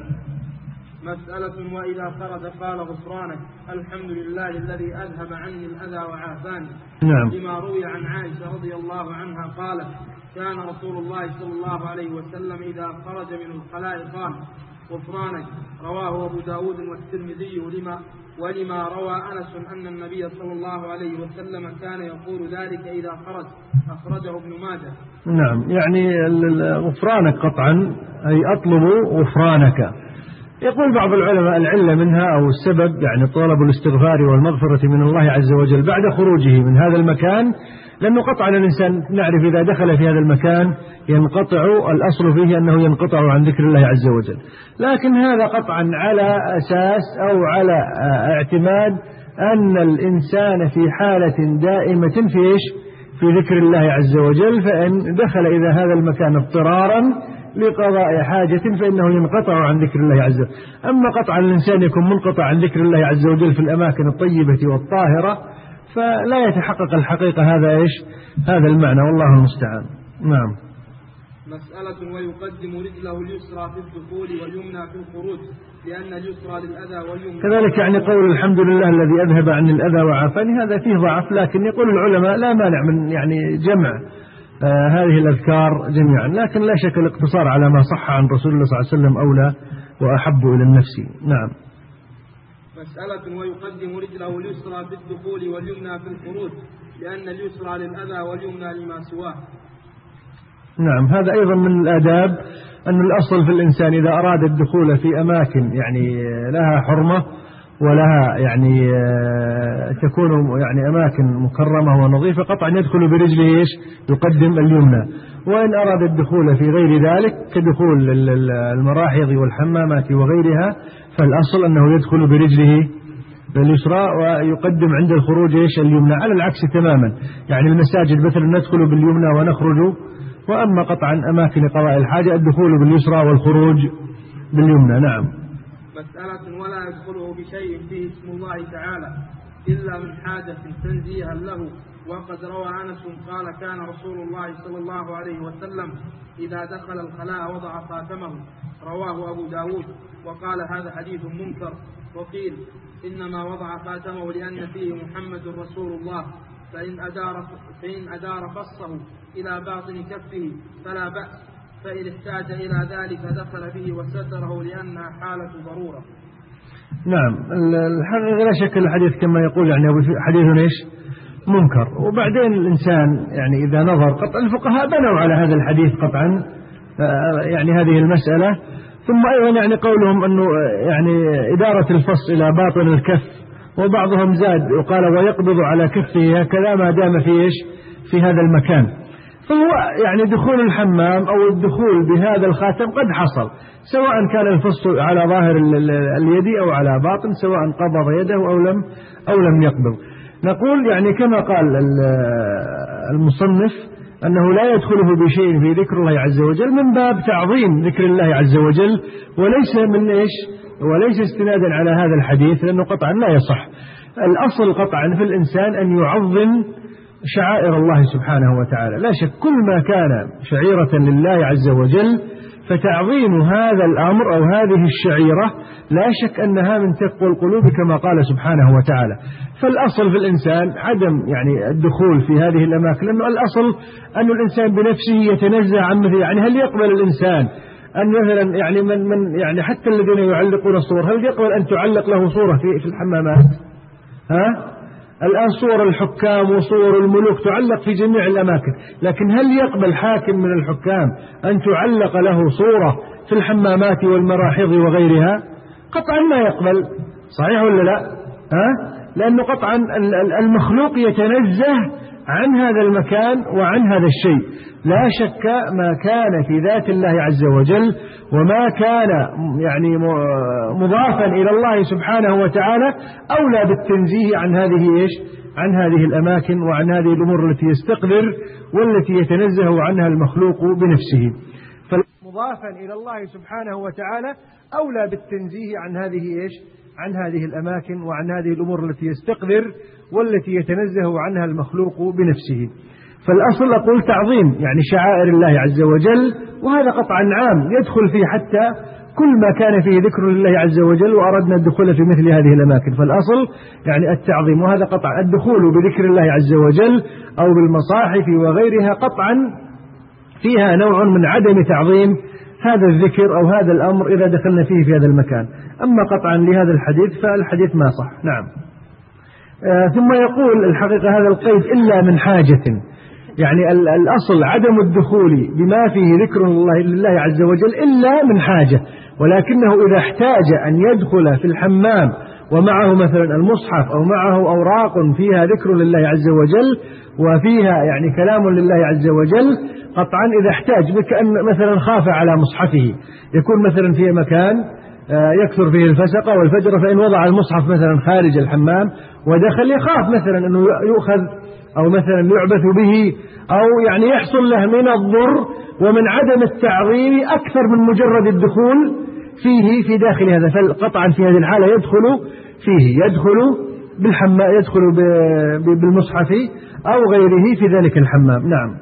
مسألة وإذا خرج قال غفرانك الحمد لله الذي أذهب عني الأذى وعافاني. نعم. لما روي عن عائشة رضي الله عنها قالت كان رسول الله صلى الله عليه وسلم إذا خرج من الخلاء قال غفرانك. رواه أبو داود والترمذي لما ولما روى أنس أن النبي صلى الله عليه وسلم كان يقول ذلك إذا خرج، أخرجه ابن ماجه. نعم، يعني غفرانك قطعا أي أطلب غفرانك. يقول بعض العلماء العلة منها أو السبب يعني طلب الاستغفار والمغفرة من الله عز وجل بعد خروجه من هذا المكان، لأنه قطعا الإنسان نعرف إذا دخل في هذا المكان ينقطع، الأصل فيه أنه ينقطع عن ذكر الله عز وجل، لكن هذا قطعا على أساس أو على اعتماد أن الإنسان في حالة دائمة في إيش؟ في ذكر الله عز وجل، فإن دخل إلى هذا المكان اضطرارا لقضاء حاجة فإنه ينقطع عن ذكر الله عز وجل. أما قطعا الإنسان يكون منقطع عن ذكر الله عز وجل في الأماكن الطيبة والطاهرة فلا يتحقق الحقيقة هذا إيش؟ هذا المعنى، والله المستعان. نعم. مسألة ويقدم رجله اليسرى في الدخول واليمنى في الخروج لأن اليسرى للأذى واليمنى كذلك، يعني قول الحمد لله الذي أذهب عن الأذى وعافاني هذا فيه ضعف، لكن يقول العلماء لا مانع من يعني جمع آه هذه الأذكار جميعا، لكن لا شك الاقتصار على ما صح عن رسول الله صلى الله عليه وسلم أولى وأحب إلى النفس. نعم. مسألة ويقدم رجله اليسرى في الدخول واليمنى في الخروج لأن اليسرى للأذى واليمنى لما سواه. نعم، هذا أيضا من الآداب أن الأصل في الإنسان إذا أراد الدخول في أماكن يعني لها حرمة ولها يعني تكون يعني أماكن مكرمة ونظيفة قطعا يدخل برجله إيش؟ يقدم اليمنى، وإن أراد الدخول في غير ذلك كدخول المراحيض والحمامات وغيرها فالأصل أنه يدخل برجله اليسرى ويقدم عند الخروج إيش؟ اليمنى، على العكس تماما، يعني المساجد مثلا ندخل باليمنى ونخرج، وأما قطعا أماكن قضاء الحاجة الدخول باليسرى والخروج باليمنى. نعم. مسألة ولا يدخله بشيء فيه اسم الله تعالى إلا من حاجة تنزيها له. وقد روى أنس قال كان رسول الله صلى الله عليه وسلم إذا دخل الخلاء وضع خاتمه. رواه أبو داود وقال هذا حديث منكر. وقيل إنما وضع خاتمه لأن فيه محمد رسول الله، فإن أدار, فإن أدار فصه إلى باطن كفه فلا بأس، فإن احتاج إلى ذلك دخل به وستره لأنها حالة ضرورة. نعم، الحقيقة لا شك الحديث كما يقول يعني حديث إيش؟ منكر. وبعدين الإنسان يعني إذا نظر قطع الفقهاء بنوا على هذا الحديث قطعا يعني هذه المسألة، ثم أيضا يعني قولهم أنه يعني إدارة الفص إلى باطن الكف، وبعضهم زاد وقال ويقبض على كفه هكذا ما دام في إيش في هذا المكان. فهو يعني دخول الحمام أو الدخول بهذا الخاتم قد حصل، سواء كان الفص على ظاهر اليد أو على باطن، سواء قبض يده أو لم أو لم يقبض. نقول يعني كما قال المصنف أنه لا يدخله بشيء في ذكر الله عز وجل من باب تعظيم ذكر الله عز وجل، وليس من إيش وليس استنادا على هذا الحديث، لأنه قطعا لا يصح. الأصل قطعا في الإنسان أن يعظم شعائر الله سبحانه وتعالى، لا شك كل ما كان شعيرة لله عز وجل فتعظيم هذا الأمر أو هذه الشعيرة لا شك أنها من تقوى القلوب كما قال سبحانه وتعالى. فالأصل في الإنسان عدم يعني الدخول في هذه الأماكن، لأنه الأصل أن الإنسان بنفسه يتنزه عن مثل، يعني هل يقبل الإنسان أن مثلا يعني من من يعني حتى الذين يعلقون الصور هل يقبل أن تعلق له صورة في في الحمامات؟ ها الآن صور الحكام وصور الملوك تعلق في جميع الأماكن، لكن هل يقبل حاكم من الحكام أن تعلق له صورة في الحمامات والمراحيض وغيرها؟ قطعا ما يقبل، صحيح ولا لا؟ ها؟ لأنه قطعا المخلوق يتنزه عن هذا المكان وعن هذا الشيء. لا شك ما كان في ذات الله عز وجل وما كان يعني مضافا إلى الله سبحانه وتعالى أولى بالتنزيه عن هذه إيش عن هذه الأماكن وعن هذه الأمور التي يستقذر والتي يتنزه عنها المخلوق بنفسه. فمضافا إلى الله سبحانه وتعالى أولى بالتنزيه عن هذه إيش عن هذه الأماكن وعن هذه الأمور التي يستقذر والتي يتنزه عنها المخلوق بنفسه. فالأصل أقول تعظيم يعني شعائر الله عز وجل، وهذا قطعا عام يدخل فيه حتى كل ما كان فيه ذكر لله عز وجل وأردنا الدخول في مثل هذه الأماكن. فالأصل يعني التعظيم، وهذا قطع الدخول بذكر الله عز وجل أو بالمصاحف وغيرها قطعا فيها نوع من عدم تعظيم هذا الذكر أو هذا الأمر إذا دخلنا فيه في هذا المكان. أما قطعا لهذا الحديث فالحديث ما صح. نعم. آه ثم يقول الحقيقة هذا القيد إلا من حاجة، يعني الأصل عدم الدخول بما فيه ذكر الله لله عز وجل إلا من حاجة، ولكنه إذا احتاج أن يدخل في الحمام ومعه مثلا المصحف أو معه أوراق فيها ذكر لله عز وجل وفيها يعني كلام لله عز وجل قطعا إذا احتاج، بكأن مثلا خاف على مصحفه، يكون مثلا في مكان يكثر فيه الفسق والفجر، فإن وضع المصحف مثلا خارج الحمام ودخل يخاف مثلا أنه يؤخذ أو مثلا يعبث به أو يعني يحصل له من الضر ومن عدم التعظيم أكثر من مجرد الدخول فيه في داخل هذا. فقطعا في هذه الحالة يدخل فيه يدخل بالحمام يدخل بالمصحف أو غيره في ذلك الحمام. نعم.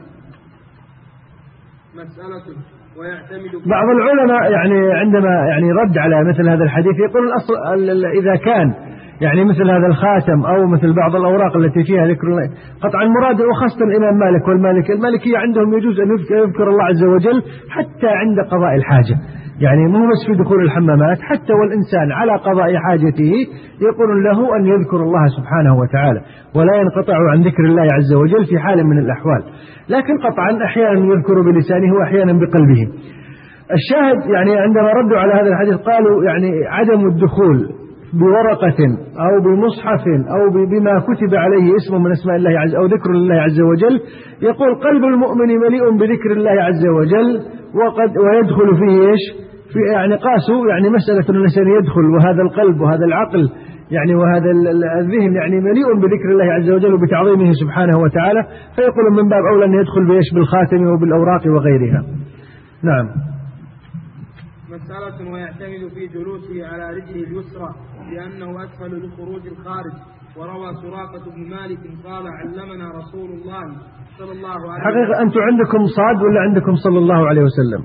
مسألة ويعتمد بعض العلماء يعني عندما يعني رد على مثل هذا الحديث يقول الأصل إذا كان يعني مثل هذا الخاتم أو مثل بعض الأوراق التي فيها ذكر الله قطعا مراد، وخاصة الإمام مالك والمالك المالكية عندهم يجوز أن يذكر الله عز وجل حتى عند قضاء الحاجة، يعني مو بس في دخول الحمامات، حتى والإنسان على قضاء حاجته يقول له أن يذكر الله سبحانه وتعالى ولا ينقطع عن ذكر الله عز وجل في حال من الأحوال، لكن قطعا أحيانا يذكر بلسانه وأحيانا بقلبه. الشاهد يعني عندما ردوا على هذا الحديث قالوا يعني عدم الدخول بورقة أو بمصحف أو بما كتب عليه اسم من اسماء الله عز أو ذكر الله عز وجل، يقول قلب المؤمن مليء بذكر الله عز وجل وقد ويدخل فيه إيش في يعني قاسوا يعني مسألة الإنسان يدخل وهذا القلب وهذا العقل يعني وهذا الذهن يعني مليء بذكر الله عز وجل وبتعظيمه سبحانه وتعالى، فيقول من باب أولى أن يدخل بإيش بالخاتم وبالأوراق وغيرها. نعم. مسألة ويعتمد في جلوسه على رجله اليسرى لأنه أسهل لخروج الخارج. وروى سراقة بن مالك قال علمنا رسول الله صلى الله عليه وسلم. حقيقة أنتم عندكم صاد ولا عندكم صلى الله عليه وسلم؟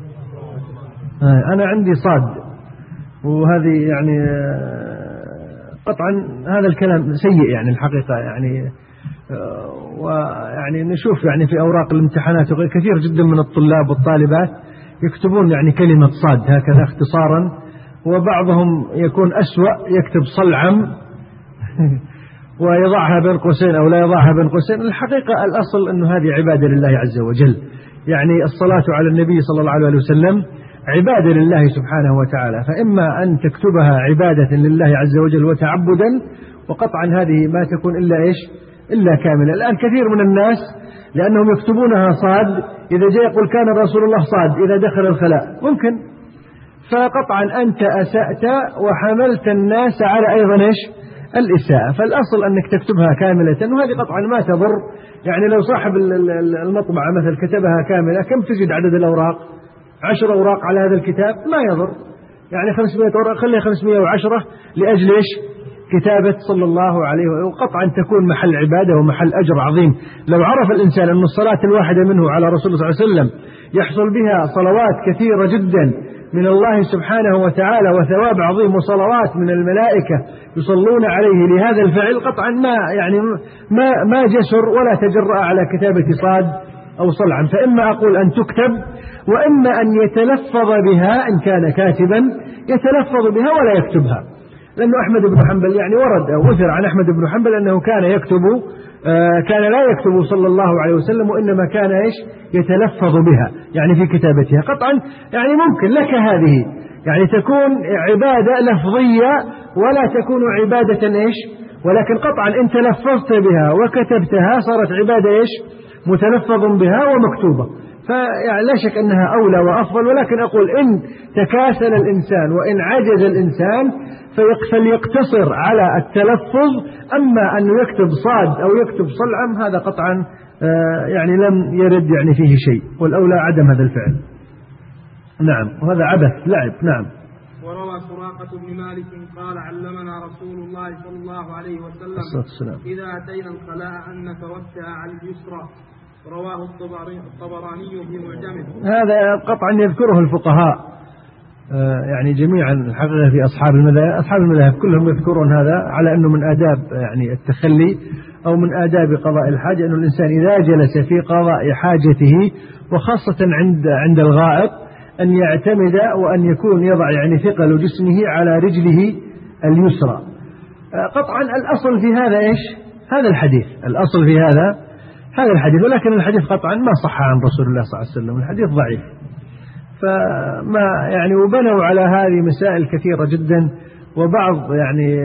أنا عندي صاد، وهذه يعني قطعا هذا الكلام سيء يعني الحقيقة يعني، ويعني نشوف يعني في أوراق الامتحانات وغير كثير جدا من الطلاب والطالبات يكتبون يعني كلمة صاد هكذا اختصارا، وبعضهم يكون أسوأ يكتب صلعم ويضعها بين قوسين أو لا يضعها بين قوسين. الحقيقة الأصل أنه هذه عبادة لله عز وجل، يعني الصلاة على النبي صلى الله عليه وسلم عبادة لله سبحانه وتعالى، فإما أن تكتبها عبادة لله عز وجل وتعبدا، وقطعا هذه ما تكون إلا إيش إلا كاملة. الآن كثير من الناس لأنهم يكتبونها صاد، إذا جاء يقول كان رسول الله صاد إذا دخل الخلاء ممكن، فقطعا أنت أسأت وحملت الناس على أيضا إيش الإساءة. فالأصل أنك تكتبها كاملة، وهذه قطعا ما تضر. يعني لو صاحب المطبعة مثل كتبها كاملة كم تجد عدد الأوراق؟ عشر أوراق على هذا الكتاب ما يضر، يعني خمسمائة أوراق خليها خمسمائة وعشرة لأجل إيش كتابة صلى الله عليه وسلم، وقطعا تكون محل عبادة ومحل أجر عظيم. لو عرف الإنسان أن الصلاة الواحدة منه على رسول الله صلى الله عليه وسلم يحصل بها صلوات كثيرة جدا من الله سبحانه وتعالى وثواب عظيم، وصلوات من الملائكة يصلون عليه لهذا الفعل، قطعا ما يعني ما ما جسر ولا تجرأ على كتابة صاد أو صلعا. فإما أقول أن تكتب، وإما أن يتلفظ بها إن كان كاتبا يتلفظ بها ولا يكتبها، لأنه أحمد بن حنبل يعني ورد أو أثر عن أحمد بن حنبل أنه كان يكتب آه كان لا يكتب صلى الله عليه وسلم، وإنما كان إيش يتلفظ بها يعني في كتابتها. قطعا يعني ممكن لك هذه يعني تكون عبادة لفظية ولا تكون عبادة إيش، ولكن قطعا إن تلفظت بها وكتبتها صارت عبادة إيش متلفظ بها ومكتوبة. فيعني لا شك أنها أولى وأفضل، ولكن أقول إن تكاسل الإنسان وإن عجز الإنسان فليقتصر على التلفظ، أما أن يكتب صاد أو يكتب صلعم هذا قطعا يعني لم يرد يعني فيه شيء، والأولى عدم هذا الفعل. نعم، وهذا عبث لعب. نعم. وروى سراقة بن مالك قال علمنا رسول الله صلى الله عليه وسلم إذا أتينا الخلاء أن نتوسع على اليسرى، رواه الطبراني في معجمه. هذا قطعا يذكره الفقهاء يعني جميعا الحقيقة في أصحاب المذاهب، أصحاب المذاهب كلهم يذكرون هذا على أنه من آداب يعني التخلي أو من آداب قضاء الحاجة، أن الإنسان إذا جلس في قضاء حاجته وخاصة عند عند الغائط أن يعتمد وأن يكون يضع يعني ثقل جسمه على رجله اليسرى. قطعا الأصل في هذا إيش هذا الحديث، الأصل في هذا هذا الحديث، ولكن الحديث قطعا ما صح عن رسول الله صلى الله عليه وسلم، الحديث ضعيف. فما يعني وبنوا على هذه مسائل كثيرة جدا، وبعض يعني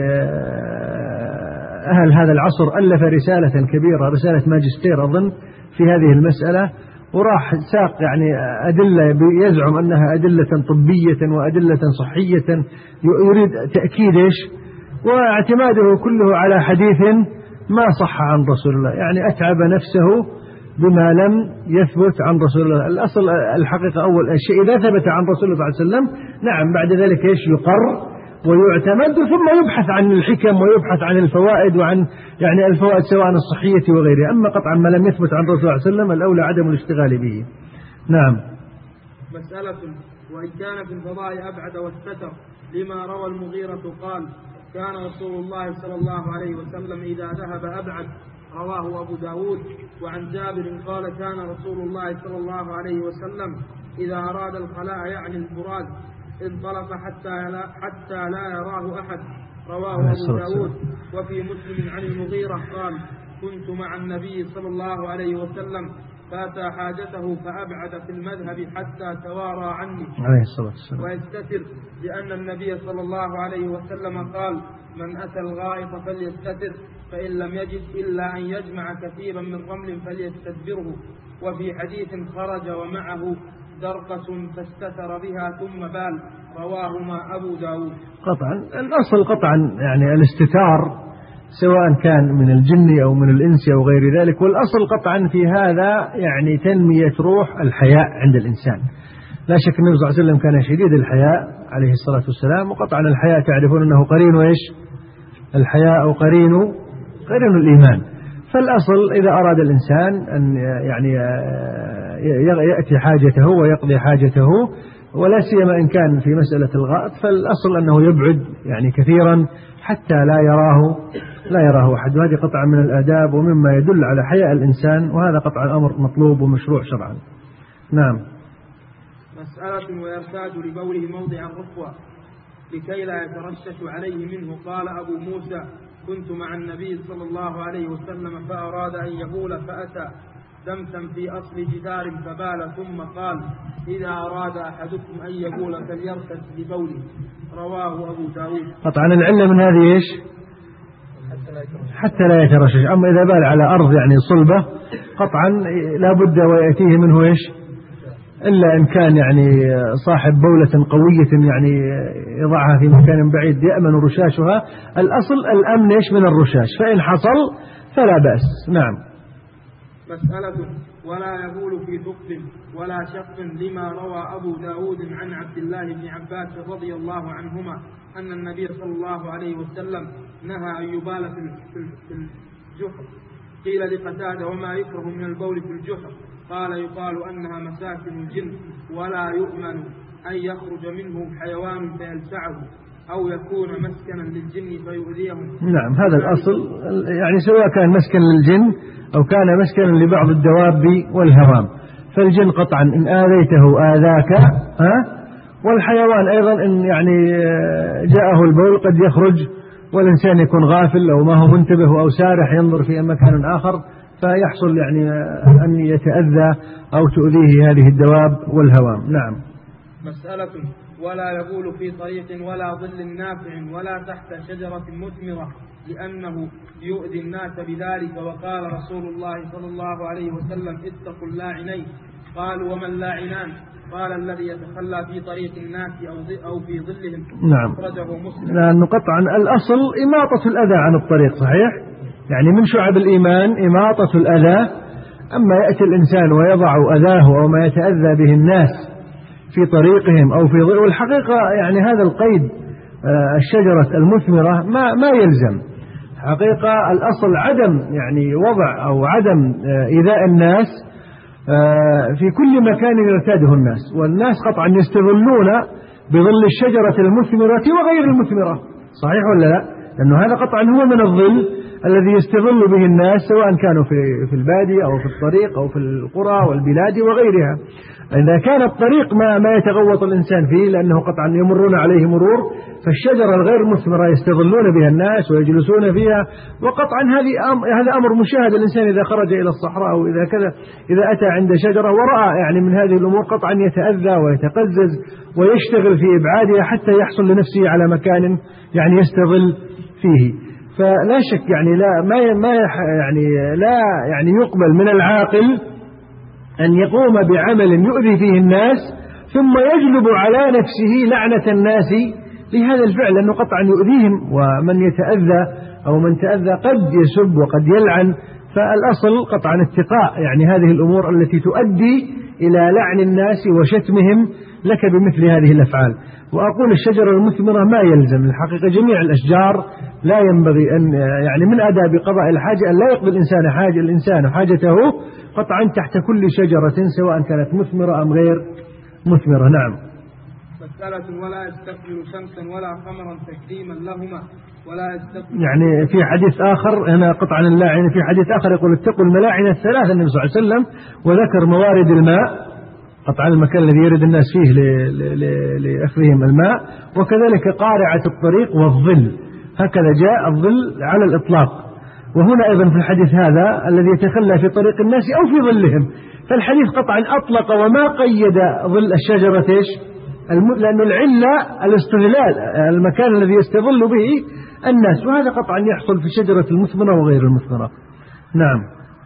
أهل هذا العصر ألف رسالة كبيرة، رسالة ماجستير أظن في هذه المسألة، وراح ساق يعني أدلة يزعم أنها أدلة طبية وأدلة صحية يريد تأكيد إيش واعتماده كله على حديث ما صح عن رسول الله، يعني أتعب نفسه بما لم يثبت عن رسول الله. الأصل الحقيقة أول شيء إذا ثبت عن رسول الله صلى الله عليه وسلم نعم بعد ذلك إيش يقر ويعتمد، ثم يبحث عن الحكم ويبحث عن الفوائد وعن يعني الفوائد سواء الصحية وغيرها. أما قطعا ما لم يثبت عن رسول الله صلى الله عليه وسلم الأولى عدم الاشتغال به. نعم. مسألة وإن كان في الفضاء أبعد واستتر لما روى المغيرة قال كان رسول الله صلى الله عليه وسلم إذا ذهب أبعد، رواه أبو داود. وعن جابر قال كان رسول الله صلى الله عليه وسلم إذا أراد الخلاء يعني البراز انطلق حتى لا, حتى لا يراه أحد، رواه أبو داود. وفي مسلم عن المغيرة قال كنت مع النبي صلى الله عليه وسلم فأتى حاجته فأبعد في المذهب حتى توارى عني عليه الصلاة والسلام ويستتر، لأن النبي صلى الله عليه وسلم قال من أتى الغائط فليستتر، فإن لم يجد إلا أن يجمع كثيرا من رمل فليستدبره. وفي حديث خرج ومعه درقة فاستتر بها ثم بال، رواهما أبو داود. قطعا الأصل قطعا يعني الاستتار سواء كان من الجن أو من الإنس أو غير ذلك، والأصل قطعا في هذا يعني تنمية روح الحياء عند الإنسان. لا شك النبي صلى الله عليه وسلم كان شديد الحياء عليه الصلاة والسلام، وقطعا الحياء تعرفون أنه قرين وإيش الحياء أو قرين قرين الإيمان. فالأصل إذا أراد الإنسان أن يعني يأتي حاجته ويقضي حاجته، ولا سيما إن كان في مسألة الغائط، فالأصل أنه يبعد يعني كثيرا حتى لا يراه لا يراه أحد. وهذه قطعا من الآداب ومما يدل على حياء الإنسان، وهذا قطعا أمر مطلوب ومشروع شرعا. نعم. مسألة ويرتاد لبوله موضع الركوة لكي لا يترشش عليه منه. قال أبو موسى كنت مع النبي صلى الله عليه وسلم فأراد أن يبول فأتى سمسم في أصل جدار فبال ثم قال إذا أراد أحدكم أن يبول فليرتد لبوله. رواه أبو داود. طبعا العلة من هذه إيش؟ حتى لا يترشش. أما إذا بال على أرض يعني صلبة قطعا لا بد ويأتيه منه إيش؟ إلا إن كان يعني صاحب بولة قوية يعني يضعها في مكان بعيد يأمن رشاشها. الأصل الأمن إيش من الرشاش، فإن حصل فلا بأس. نعم. مسألة ولا يبول في ثقب ولا شق لما روى أبو داود عن عبد الله بن عباس رضي الله عنهما أن النبي صلى الله عليه وسلم نهى أن يبال في الجحر. قيل لقتادة وما يكره من البول في الجحر؟ قال يقال أنها مساكن الجن ولا يؤمن أن يخرج منه حيوان فيلسعه أو يكون مسكنا للجن فيؤذيهم. نعم هذا الأصل، يعني سواء كان مسكن للجن أو كان مسكنا لبعض الدواب والهوام، فالجن قطعا إن آذيته آذاك، ها؟ والحيوان أيضا إن يعني جاءه البول قد يخرج والإنسان يكون غافل أو ما هو منتبه أو سارح ينظر في مكان آخر فيحصل يعني أن يتأذى أو تؤذيه هذه الدواب والهوام. نعم. مسألة ولا يبول في طريق ولا ظل نافع ولا تحت شجرة مثمرة لأنه يؤذي الناس بذلك. وقال رسول الله صلى الله عليه وسلم اتقوا اللاعنين. قالوا وما اللاعنان؟ قال الذي يتخلى في طريق الناس أو في ظلهم. نعم. أخرجه مسلم. لأنه قطعا الأصل إماطة الأذى عن الطريق، صحيح؟ يعني من شعب الإيمان إماطة الأذى. أما يأتي الإنسان ويضع أذاه أو ما يتأذى به الناس في طريقهم أو في ظل، والحقيقة يعني هذا القيد الشجرة المثمرة ما ما يلزم. حقيقة الأصل عدم يعني وضع أو عدم إيذاء الناس في كل مكان يرتاده الناس، والناس قطعا يستظلون بظل الشجرة المثمرة وغير المثمرة، صحيح ولا لا؟ لأنه هذا قطعا هو من الظل الذي يستظل به الناس سواء كانوا في في البادية أو في الطريق أو في القرى والبلاد وغيرها. إذا كان الطريق ما ما يتغوط الإنسان فيه لأنه قطعا يمرون عليه مرور، فالشجرة الغير مثمرة يستظلون بها الناس ويجلسون فيها، وقطعا هذه هذا أمر مشاهد. الإنسان إذا خرج إلى الصحراء أو إذا كذا إذا أتى عند شجرة ورأى يعني من هذه الأمور قطعا يتأذى ويتقزز ويشتغل في إبعادها حتى يحصل لنفسه على مكان يعني يستظل فيه. فلا شك يعني لا ما ما يعني لا يعني يقبل من العاقل أن يقوم بعمل يؤذي فيه الناس ثم يجلب على نفسه لعنة الناس لهذا الفعل، لأنه قطعا يؤذيهم، ومن يتأذى أو من تأذى قد يسب وقد يلعن. فالأصل قطعا اتقاء يعني هذه الأمور التي تؤدي إلى لعن الناس وشتمهم لك بمثل هذه الأفعال. وأقول الشجرة المثمرة ما يلزم الحقيقة جميع الأشجار لا ينبغي أن يعني من آداب قضاء الحاجة أن لا يقضي الإنسان حاجة الإنسان حاجته قطعا تحت كل شجرة سواء كانت مثمرة أم غير مثمرة. نعم. مسألة ولا يستقبل شمسا ولا قمرا تكريما لهما ولا يستقبل. يعني في حديث آخر هنا قطعا اللاعن في حديث آخر يقول اتقوا الملاعن الثلاثة النبي صلى الله عليه وسلم، وذكر موارد الماء قطعا المكان الذي يرد الناس فيه لأخذهم الماء، وكذلك قارعة الطريق والظل، هكذا جاء الظل على الإطلاق. وهنا أيضا في الحديث هذا الذي يتخلى في طريق الناس أو في ظلهم، فالحديث قطعا أطلق وما قيد ظل الشجرة إيش؟ لأن العلة الاستظلال المكان الذي يستظل به الناس، وهذا قطعا يحصل في الشجرة المثمرة وغير المثمرة. نعم.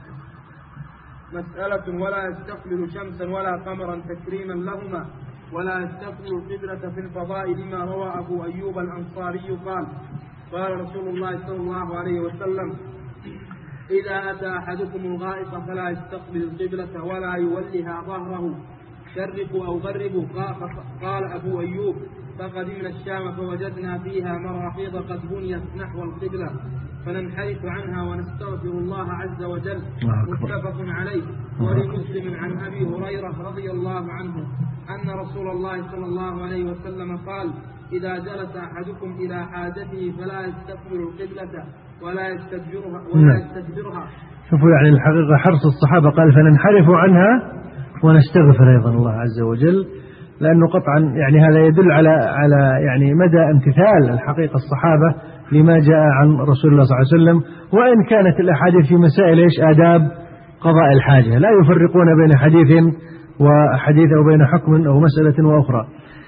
مسألة ولا يستقبل شمسا ولا قمرا تكريما لهما ولا يستقبل القبلة في الفضاء لما روى أبو أيوب الأنصاري قال قال رسول الله صلى الله عليه وسلم إذا أتى أحدكم الغائط فلا يستقبل القبلة ولا يولها ظهره شرقوا أو غربوا. قال أبو أيوب فقدمنا الشام فوجدنا فيها مراحيض قد بنيت نحو القبلة فننحرف عنها ونستغفر الله عز وجل. متفق عليه. ولمسلم عن أبي هريرة رضي الله عنه أن رسول الله صلى الله عليه وسلم قال إذا جلس أحدكم إلى حاجته فلا يستقبل القبلة ولا يستدبرها ولا يستدبرها. شوفوا يعني الحقيقة حرص الصحابة قال فننحرف عنها ونستغفر أيضا الله عز وجل، لأنه قطعا يعني هذا يدل على على يعني مدى امتثال الحقيقة الصحابة لما جاء عن رسول الله صلى الله عليه وسلم، وإن كانت الأحاديث في مسائل إيش آداب قضاء الحاجة، لا يفرقون بين حديث وحديث أو بين حكم أو مسألة وأخرى.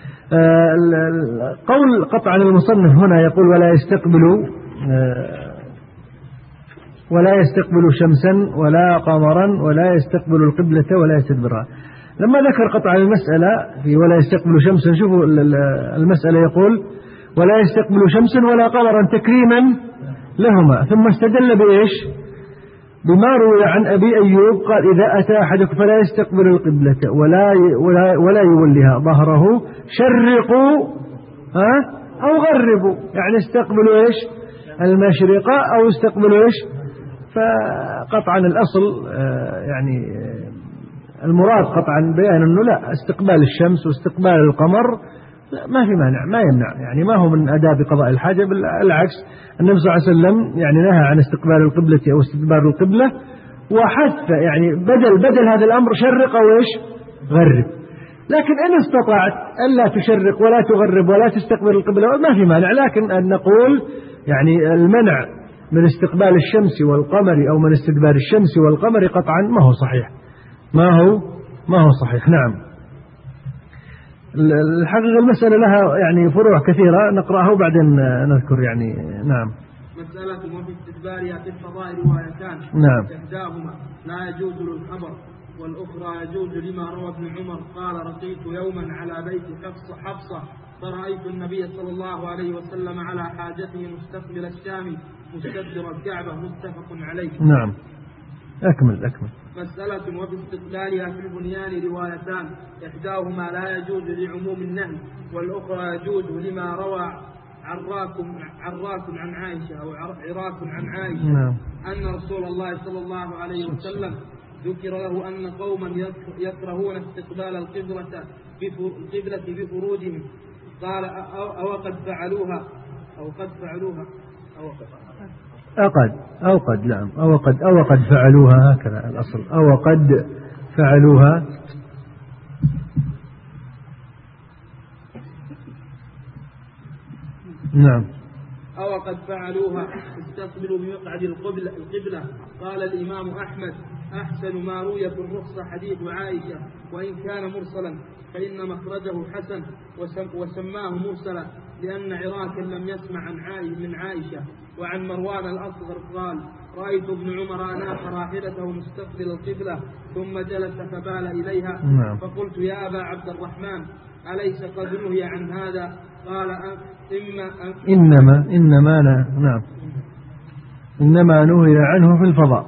قول قطعا المصنف هنا يقول ولا يستقبل ولا يستقبل شمسا ولا قمرا ولا يستقبل القبلة ولا يستدبرها. لما ذكر قطعا المسألة في ولا يستقبل شمسا، شوفوا المسألة يقول ولا يستقبل شمسا ولا قمرا تكريما لهما، ثم استدل بإيش؟ بما روي عن أبي أيوب قال إذا أتى أحدكم فلا يستقبل القبلة ولا ولا ولا يوليها ظهره شرقوا ها أو غربوا، يعني استقبلوا إيش؟ المشرق أو استقبلوا إيش؟ فقطعا الأصل يعني المراد قطعا بيان أنه لا، استقبال الشمس واستقبال القمر لا ما في مانع، ما يمنع، يعني ما هو من آداب قضاء الحاجة، بالعكس النبي صلى الله عليه وسلم يعني نهى عن استقبال القبلة أو استدبار القبلة، وحث يعني بدل بدل هذا الأمر شرق أو إيش؟ غرب. لكن إن استطعت ألا تشرق ولا تغرب ولا تستقبل القبلة ما في مانع، لكن أن نقول يعني المنع من استقبال الشمس والقمر أو من استدبار الشمس والقمر قطعا ما هو صحيح، ما هو ما هو صحيح. نعم. الحقيقة المسألة لها يعني فروع كثيرة نقرأها وبعدين نذكر يعني. نعم. مسألة وفي استدبارها في الفضاء روايتان. نعم. إحداهما لا يجوز للخبر والأخرى يجوز لما روى ابن عمر قال رقيت يوما على بيت حفصة حفصة فرأيت النبي صلى الله عليه وسلم على حاجته مستقبل الشام مستدبر الكعبة متفق عليه. نعم. أكمل أكمل. مسألة وفي استقبالها في البنيان روايتان إحداهما لا يجوز لعموم النهي والأخرى يجوز لما روى عراك عراك عن عائشة أو عراك عن عائشة. نعم. أن رسول الله صلى الله عليه وسلم ذكر له أن قوما يكرهون استقبال القبلة القبلة بفروجهم قال أو قد فعلوها أو قد فعلوها أو قد أقد أو قد نعم أو قد أو قد فعلوها، هكذا الأصل أو قد فعلوها. نعم. أو قد فعلوها استقبلوا بمقعد القبلة القبلة. قال الإمام أحمد أحسن ما روي في الرخصة حديث عائشة وإن كان مرسلا فإن مخرجه حسن وسماه مرسلا لأن عراكا لم يسمع عن عائشة من عائشة. وعن مروان الأصغر قال رأيت ابن عمر أناخ راحلته مستقبل القبلة ثم جلس فبال إليها. نعم. فقلت يا أبا عبد الرحمن أليس قد نهي عن هذا؟ قال إما إنما إنما نعم إنما نهي عنه في الفضاء.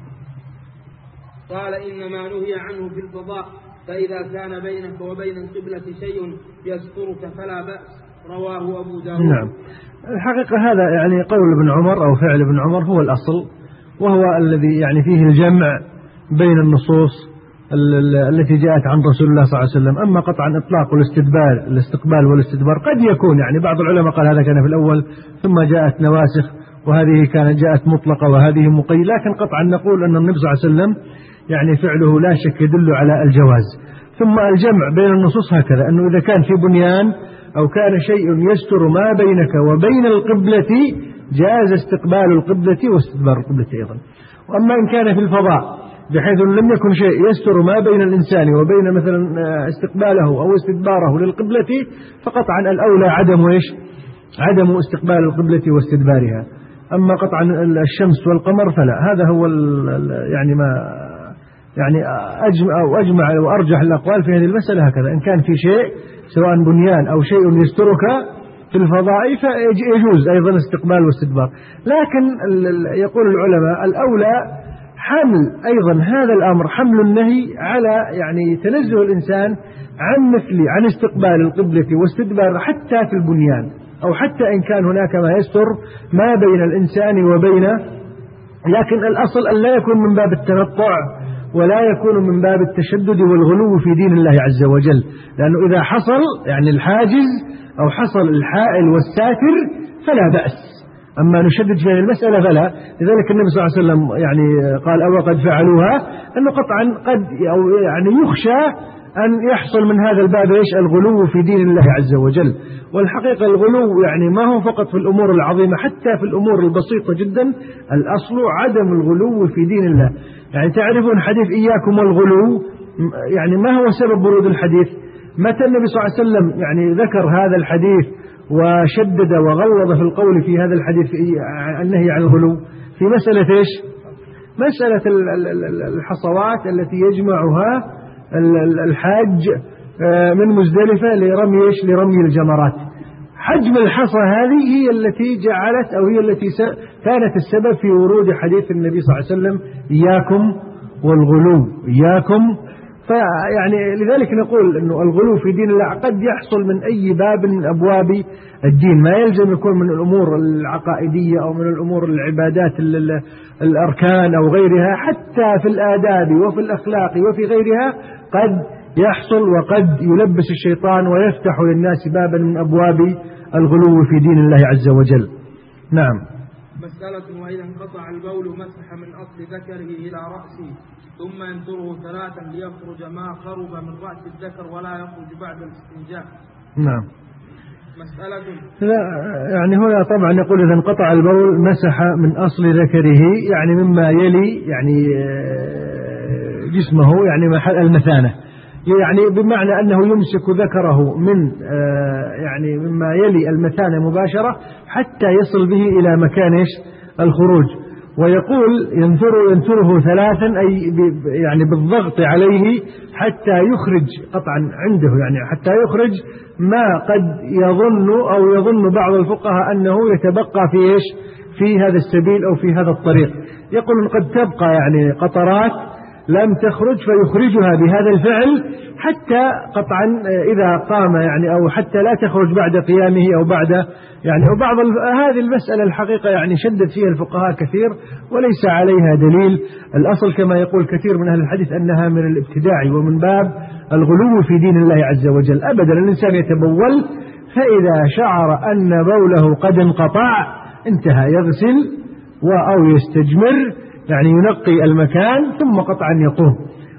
قال إنما نهي عنه في الفضاء فإذا كان بينك وبين القبلة شيء يسترك فلا بأس. رواه أبو داود. نعم. الحقيقة هذا يعني قول ابن عمر أو فعل ابن عمر هو الأصل، وهو الذي يعني فيه الجمع بين النصوص التي جاءت عن رسول الله صلى الله عليه وسلم. أما قطعا إطلاق الاستدبار الاستقبال والاستدبار قد يكون يعني بعض العلماء قال هذا كان في الأول ثم جاءت نواسخ وهذه كانت جاءت مطلقة وهذه مقيدة، لكن قطعا نقول أن النبي صلى الله عليه وسلم يعني فعله لا شك يدل على الجواز. ثم الجمع بين النصوص هكذا أنه إذا كان في بنيان أو كان شيء يستر ما بينك وبين القبلة جاز استقبال القبلة واستدبار القبلة أيضا. وأما إن كان في الفضاء بحيث لم يكن شيء يستر ما بين الإنسان وبين مثلا استقباله أو استدباره للقبلة فقطعا الأولى عدم إيش؟ عدم استقبال القبلة واستدبارها. أما قطعا الشمس والقمر فلا، هذا هو يعني ما يعني أجمع أو أجمع وأرجح الأقوال في هذه المسألة هكذا. إن كان في شيء سواء بنيان أو شيء يسترك في الفضاء فيجوز أيضا استقبال واستدبار. لكن يقول العلماء الأولى حمل أيضا هذا الأمر حمل النهي على يعني تنزه الإنسان عن مثل عن استقبال القبلة واستدبار حتى في البنيان أو حتى إن كان هناك ما يستر ما بين الإنسان وبين، لكن الأصل أن لا يكون من باب التنطع ولا يكون من باب التشدد والغلو في دين الله عز وجل، لأنه إذا حصل يعني الحاجز أو حصل الحائل والساتر فلا بأس. أما نشدد في هذه المسألة فلا. لذلك النبي صلى الله عليه وسلم يعني قال أو قد فعلوها، أنه قطعا قد أو يعني يخشى أن يحصل من هذا الباب إيش؟ الغلو في دين الله عز وجل. والحقيقة الغلو يعني ما هو فقط في الأمور العظيمة، حتى في الأمور البسيطة جدا الأصل عدم الغلو في دين الله. يعني تعرفون حديث إياكم والغلو، يعني ما هو سبب ورود الحديث؟ متى النبي صلى الله عليه وسلم يعني ذكر هذا الحديث وشدد وغلظ في القول في هذا الحديث النهي عن الغلو؟ في مسألة إيش؟ مسألة الحصوات التي يجمعها الحاج من مزدلفة لرمي إيش؟ لرمي الجمرات. حجم الحصى هذه هي التي جعلت أو هي التي كانت السبب في ورود حديث النبي صلى الله عليه وسلم إياكم والغلو، إياكم. فيعني لذلك نقول أنه الغلو في دين الله قد يحصل من أي باب من أبواب الدين، ما يلزم يكون من الأمور العقائدية أو من الأمور العبادات الأركان أو غيرها، حتى في الآداب وفي الأخلاق وفي غيرها قد يحصل وقد يلبس الشيطان ويفتح للناس بابا من أبواب الغلو في دين الله عز وجل. نعم. مسألة: وإذا انقطع البول مسح من أصل ذكره إلى رأسه ثم ينثره ثلاثا ليخرج ما خرج من رأس الذكر ولا يخرج بعد الاستنجاء. نعم. مسألة: لا يعني هنا طبعا يقول إذا انقطع البول مسح من أصل ذكره، يعني مما يلي يعني جسمه، يعني محل المثانة، يعني بمعنى أنه يمسك ذكره من يعني مما يلي المثانة مباشرة حتى يصل به إلى مكان الخروج. ويقول ينثر ينثره ثلاثا، أي يعني بالضغط عليه حتى يخرج قطعا عنده، يعني حتى يخرج ما قد يظن أو يظن بعض الفقهاء أنه يتبقى في إيش؟ في هذا السبيل أو في هذا الطريق. يقول قد تبقى يعني قطرات لم تخرج فيخرجها بهذا الفعل حتى قطعا إذا قام يعني أو حتى لا تخرج بعد قيامه أو بعد يعني أو بعض هذه المسألة الحقيقة يعني شدد فيها الفقهاء كثير وليس عليها دليل. الأصل كما يقول كثير من أهل الحديث أنها من الابتداع ومن باب الغلو في دين الله عز وجل. أبدا الإنسان يتبول فإذا شعر أن بوله قد انقطع انتهى، يغسل أو يستجمر يعني ينقي المكان ثم قطعا يقوم،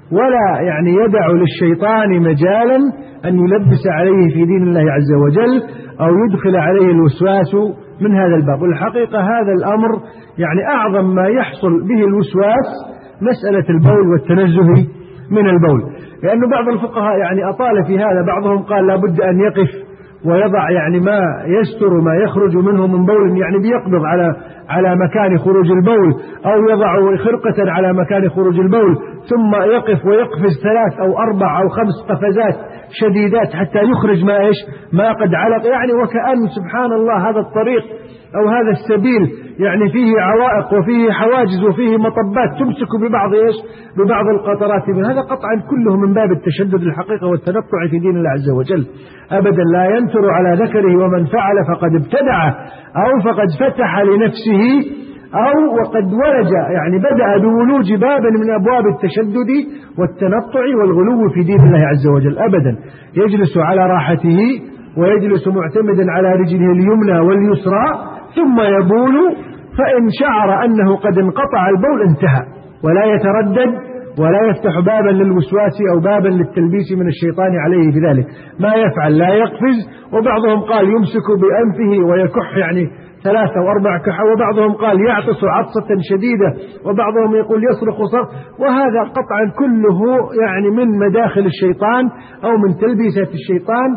ولا يعني يدع للشيطان مجالا أن يلبس عليه في دين الله عز وجل أو يدخل عليه الوسواس من هذا الباب. والحقيقة هذا الأمر يعني أعظم ما يحصل به الوسواس مسألة البول والتنزه من البول، لأن بعض الفقهاء يعني أطال في هذا. بعضهم قال لابد أن يقف ويضع يعني ما يستر ما يخرج منه من بول، يعني بيقبض على على مكان خروج البول أو يضع خرقة على مكان خروج البول ثم يقف ويقفز ثلاث أو أربع أو خمس قفزات شديدات حتى يخرج ما إيش ما قد علق، يعني وكأن سبحان الله هذا الطريق أو هذا السبيل يعني فيه عوائق وفيه حواجز وفيه مطبات تمسك ببعض إيش ببعض القطرات من هذا. قطعا كله من باب التشدد الحقيقة والتنطع في دين الله عز وجل. أبدا لا ينثر على ذكره، ومن فعل فقد ابتدع أو فقد فتح لنفسه أو وقد ولج يعني بدأ بولوج باب من أبواب التشدد والتنطع والغلو في دين الله عز وجل. أبدا يجلس على راحته ويجلس معتمدا على رجله اليمنى واليسرى ثم يبول، فإن شعر أنه قد انقطع البول انتهى، ولا يتردد ولا يفتح بابا للوسواس أو بابا للتلبيس من الشيطان عليه بذلك. ما يفعل لا يقفز، وبعضهم قال يمسك بأنفه ويكح يعني ثلاثة وأربع كحة، وبعضهم قال يعطس عطسة شديدة، وبعضهم يقول يصرخ صرخ. وهذا قطعا كله يعني من مداخل الشيطان أو من تلبيسات الشيطان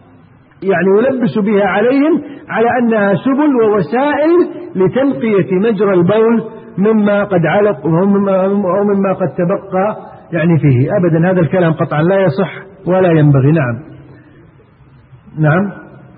يعني يلبس بها عليهم على أنها سبل ووسائل لتنقية مجرى البول مما قد علق أو مما قد تبقى يعني فيه. أبدا هذا الكلام قطعا لا يصح ولا ينبغي. نعم نعم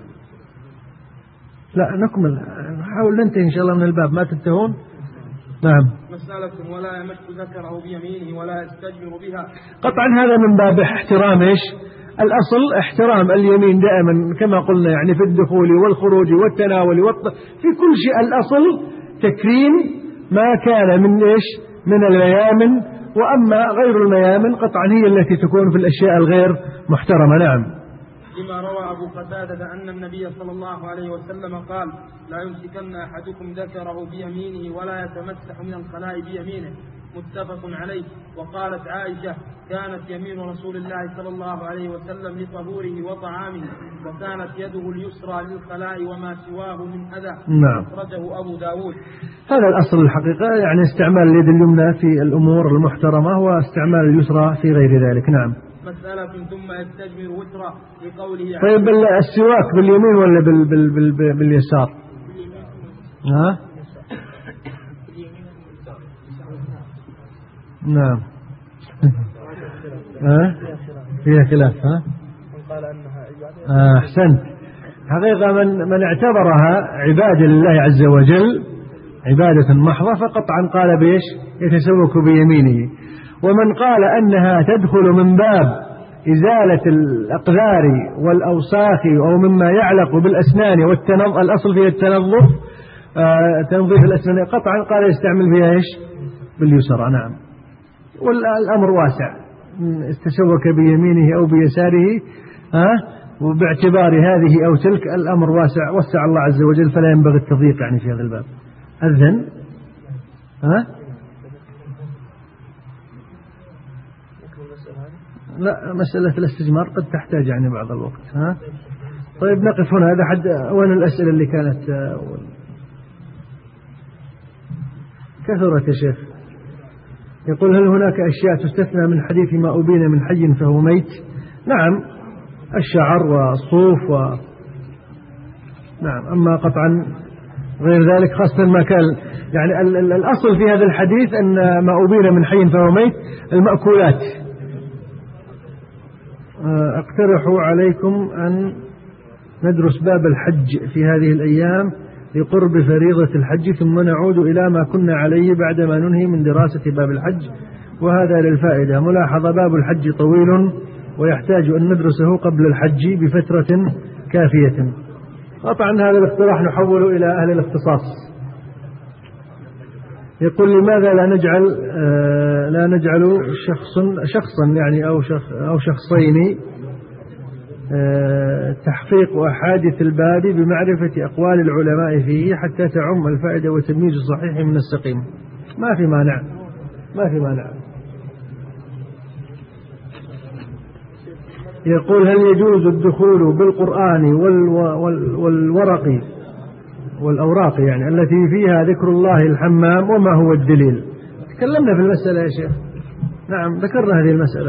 لا نكمل، نحاول ننتهي إن شاء الله من الباب ما تنتهون. نعم. مسألة: ولا يمس ذكره بيمينه ولا يستجمر بها. قطعا هذا من باب احترام إيش الأصل، احترام اليمين دائما كما قلنا يعني في الدخول والخروج والتناول والط... في كل شيء الأصل تكريم ما كان من إيش من الميامن، وأما غير الميامن قطعا هي التي تكون في الأشياء الغير محترمة. نعم. لما روى أبو قتادة أن النبي صلى الله عليه وسلم قال: لا يمسكن أحدكم ذكره بيمينه ولا يتمسح من الخلاء بيمينه متفق عليه. وقالت عائشة: كانت يمين رسول الله صلى الله عليه وسلم لطهوره وطعامه، وكانت يده اليسرى للخلاء وما سواه من أذى. نعم. أخرجه أبو داود. هذا الأصل الحقيقة، يعني استعمال اليد اليمنى في الأمور المحترمة واستعمال اليسرى في غير ذلك. نعم. مسألة ثم يستجمر وترا لقوله. طيب السواك باليمين ولا بال بال بال باليسار؟ ها؟ نعم. ها؟ فيها خلاف. ها؟ آه أحسنت. حقيقة من من اعتبرها عبادة لله عز وجل عبادة محضة فقطعا قال بيش يتسوك بيمينه. ومن قال أنها تدخل من باب إزالة الأقذار والأوساخ أو مما يعلق بالأسنان والتنظف، الأصل فيها التنظف، آه تنظيف الأسنان، قطعا قال يستعمل فيها إيش؟ باليسرى. نعم. والأمر واسع، استسوك بيمينه أو بيساره، ها آه وباعتبار هذه أو تلك الأمر واسع، وسع الله عز وجل، فلا ينبغي التضييق يعني في هذا الباب. أذن ها؟ لا، مسألة الاستجمار قد تحتاج يعني بعض الوقت. ها؟ طيب نقف هنا. هذا حد وين الأسئلة اللي كانت كثرت يا شيخ؟ يقول: هل هناك أشياء تستثنى من حديث ما أبين من حي فهو ميت؟ نعم، الشعر والصوف و... نعم. أما قطعا غير ذلك، خاصة ما كان يعني ال ال الأصل في هذا الحديث أن ما أبين من حي فهو ميت المأكولات. أقترح عليكم أن ندرس باب الحج في هذه الأيام لقرب فريضة الحج، ثم نعود إلى ما كنا عليه بعدما ننهي من دراسة باب الحج، وهذا للفائدة. ملاحظة: باب الحج طويل ويحتاج أن ندرسه قبل الحج بفترة كافية. قطعا هذا الاقتراح نحوله إلى أهل الاختصاص. يقول: لماذا لا نجعل آه لا نجعل شخص شخصا يعني أو شخص أو شخصين آه تحقيق أحاديث الباب بمعرفة أقوال العلماء فيه حتى تعم الفائدة وتمييز الصحيح من السقيم؟ ما في مانع، ما في مانع. يقول: هل يجوز الدخول بالقرآن والورق والأوراق يعني التي فيها ذكر الله الحمام، وما هو الدليل؟ تكلمنا في المسألة يا شيخ. نعم، ذكرنا هذه المسألة.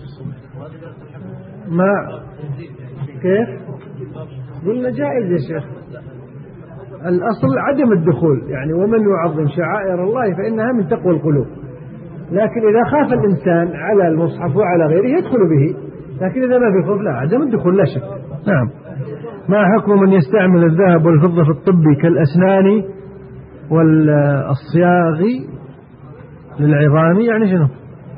ما كيف قلنا جائز يا شيخ. الأصل عدم الدخول يعني، ومن يعظم شعائر الله فإنها من تقوى القلوب. لكن إذا خاف الإنسان على المصحف وعلى غيره يدخل به، لكن إذا ما في خوف لا، عدم الدخول لا شك. نعم. ما حكم من يستعمل الذهب والفضة في الطب كالأسنان والصياغ للعظام؟ يعني شنو؟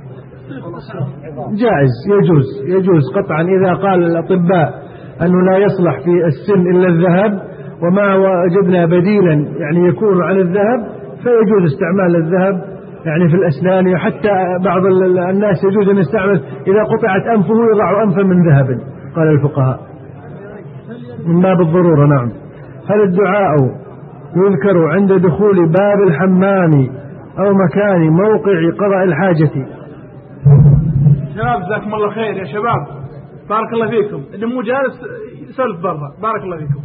جائز، يجوز يجوز قطعا. إذا قال الأطباء أنه لا يصلح في السن إلا الذهب وما وجدنا بديلا يعني يكون عن الذهب، فيجوز استعمال الذهب يعني في الأسنان. حتى بعض الناس يجوز أن يستعمل إذا قطعت أنفه يضع أنفا من ذهب، قال الفقهاء، من باب الضرورة. نعم. هل الدعاء يذكر عند دخول باب الحمام أو مكان موقع قضاء الحاجة؟ شباب جزاكم الله خير يا شباب، بارك الله فيكم. اللي مو جالس يسولف برا، بارك الله فيكم.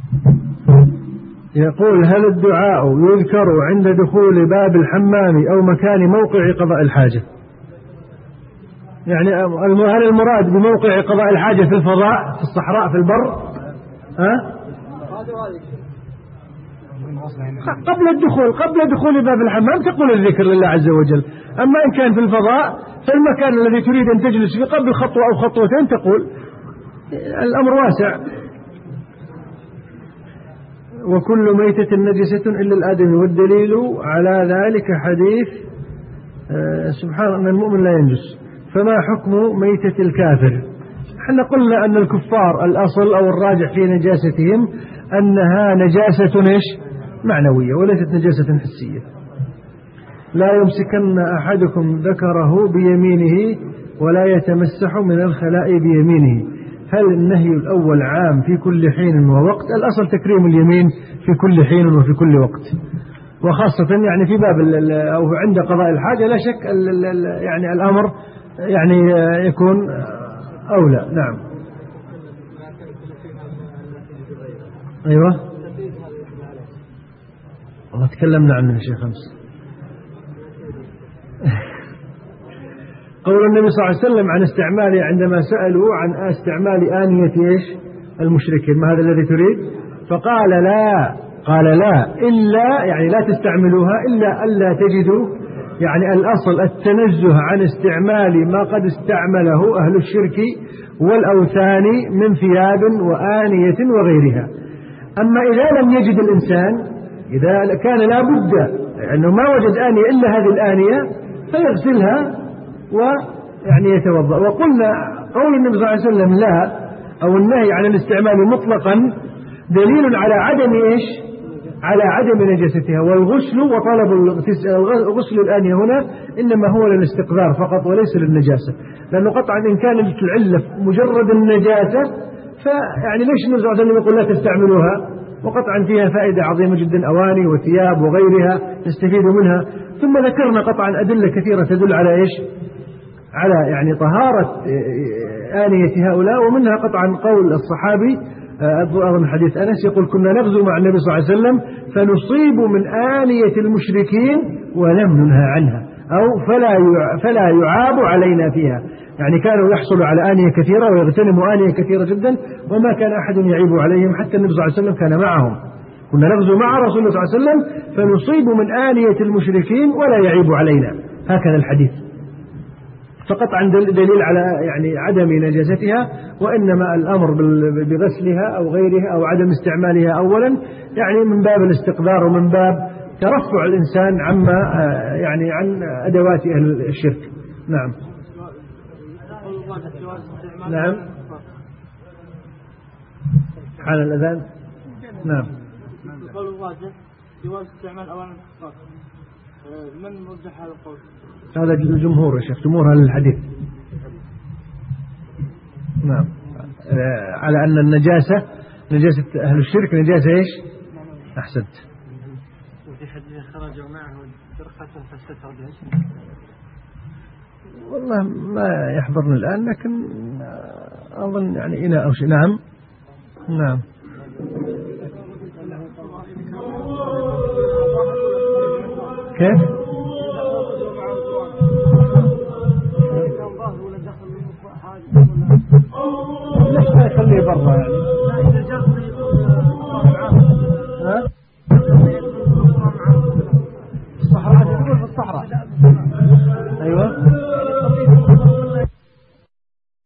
يقول: هل الدعاء يذكر عند دخول باب الحمام أو مكان موقع قضاء الحاجة؟ يعني هل المراد بموقع قضاء الحاجة في الفضاء، في الصحراء، في البر؟ ها؟ قبل الدخول قبل دخول باب الحمام تقول الذكر لله عز وجل. أما إن كان في الفضاء فالمكان الذي تريد أن تجلس فيه قبل خطوة أو خطوتين تقول. الأمر واسع. وكل ميتة نجسة إلا الآدمي، والدليل على ذلك حديث آه سبحان أن المؤمن لا ينجس. فما حكم ميتة الكافر؟ احنا قلنا أن الكفار الأصل أو الراجح في نجاستهم أنها نجاسة إيش؟ معنوية وليست نجاسة حسية. لا يمسكن أحدكم ذكره بيمينه ولا يتمسح من الخلاء بيمينه. هل النهي الأول عام في كل حين ووقت؟ الأصل تكريم اليمين في كل حين وفي كل وقت. وخاصة يعني في باب أو عند قضاء الحاجة لا شك يعني الأمر يعني يكون أولى. نعم. أيوة والله تكلمنا عنه يا شيخ أمس. قول النبي صلى الله عليه وسلم عن استعماله عندما سألوا عن استعمال آنية إيش المشركين، ما هذا الذي تريد؟ فقال لا، قال لا إلا يعني لا تستعملوها إلا ألا تجدوا، يعني الأصل التنزه عن استعمال ما قد استعمله أهل الشرك والأوثان من ثياب وآنية وغيرها. أما إذا لم يجد الإنسان، إذا كان لا بد أنه ما وجد آنية إلا هذه الآنية فيغسلها ويعني يتوضأ. وقلنا قول النبي صلى الله عليه وسلم لا أو النهي عن الاستعمال مطلقا دليل على عدم إيش؟ على عدم نجاستها. والغسل وطلب غسل الآنية هنا إنما هو للاستقذار فقط وليس للنجاسة، لأنه قطعا إن كانت العلة مجرد النجاسة فيعني ليش النبي صلى الله عليه وسلم يقول لا تستعملوها؟ وقطعا فيها فائدة عظيمة جدا، أواني وثياب وغيرها نستفيد منها. ثم ذكرنا قطعا أدلة كثيرة تدل على إيش؟ على يعني طهارة آنية هؤلاء، ومنها قطعا قول الصحابي أظن حديث أنس يقول كنا نغزو مع النبي صلى الله عليه وسلم فنصيب من آنية المشركين ولم ننهى عنها، أو فلا فلا يعاب علينا فيها. يعني كانوا يحصلوا على آنية كثيرة ويغتنموا آنية كثيرة جدا وما كان أحد يعيب عليهم، حتى النبي صلى الله عليه وسلم كان معهم. كنا نغزو مع رسول الله صلى الله عليه وسلم فنصيب من آنية المشركين ولا يعيب علينا، هكذا الحديث. فقطعا دليل على يعني عدم نجاستها، وإنما الأمر بغسلها أو غيرها أو عدم استعمالها أولا يعني من باب الاستقذار ومن باب ترفع الإنسان عما يعني عن أدوات أهل الشرك. نعم. نعم حال الأذان. نعم. القول الراجح جواز استعمال أواني الخاص، من مرجح هذا القول؟ هذا الجمهور يا شيخ، جمهور أهل الحديث. نعم، على أن النجاسة نجاسة أهل الشرك نجاسة إيش؟ أحسنت. وفي حديث خرجوا معه فرقة فاستتر بها. والله ما يحضرني الآن، لكن أظن يعني إلى أو شيء. نعم نعم. كيف؟ ليش ما يخليه برا يعني؟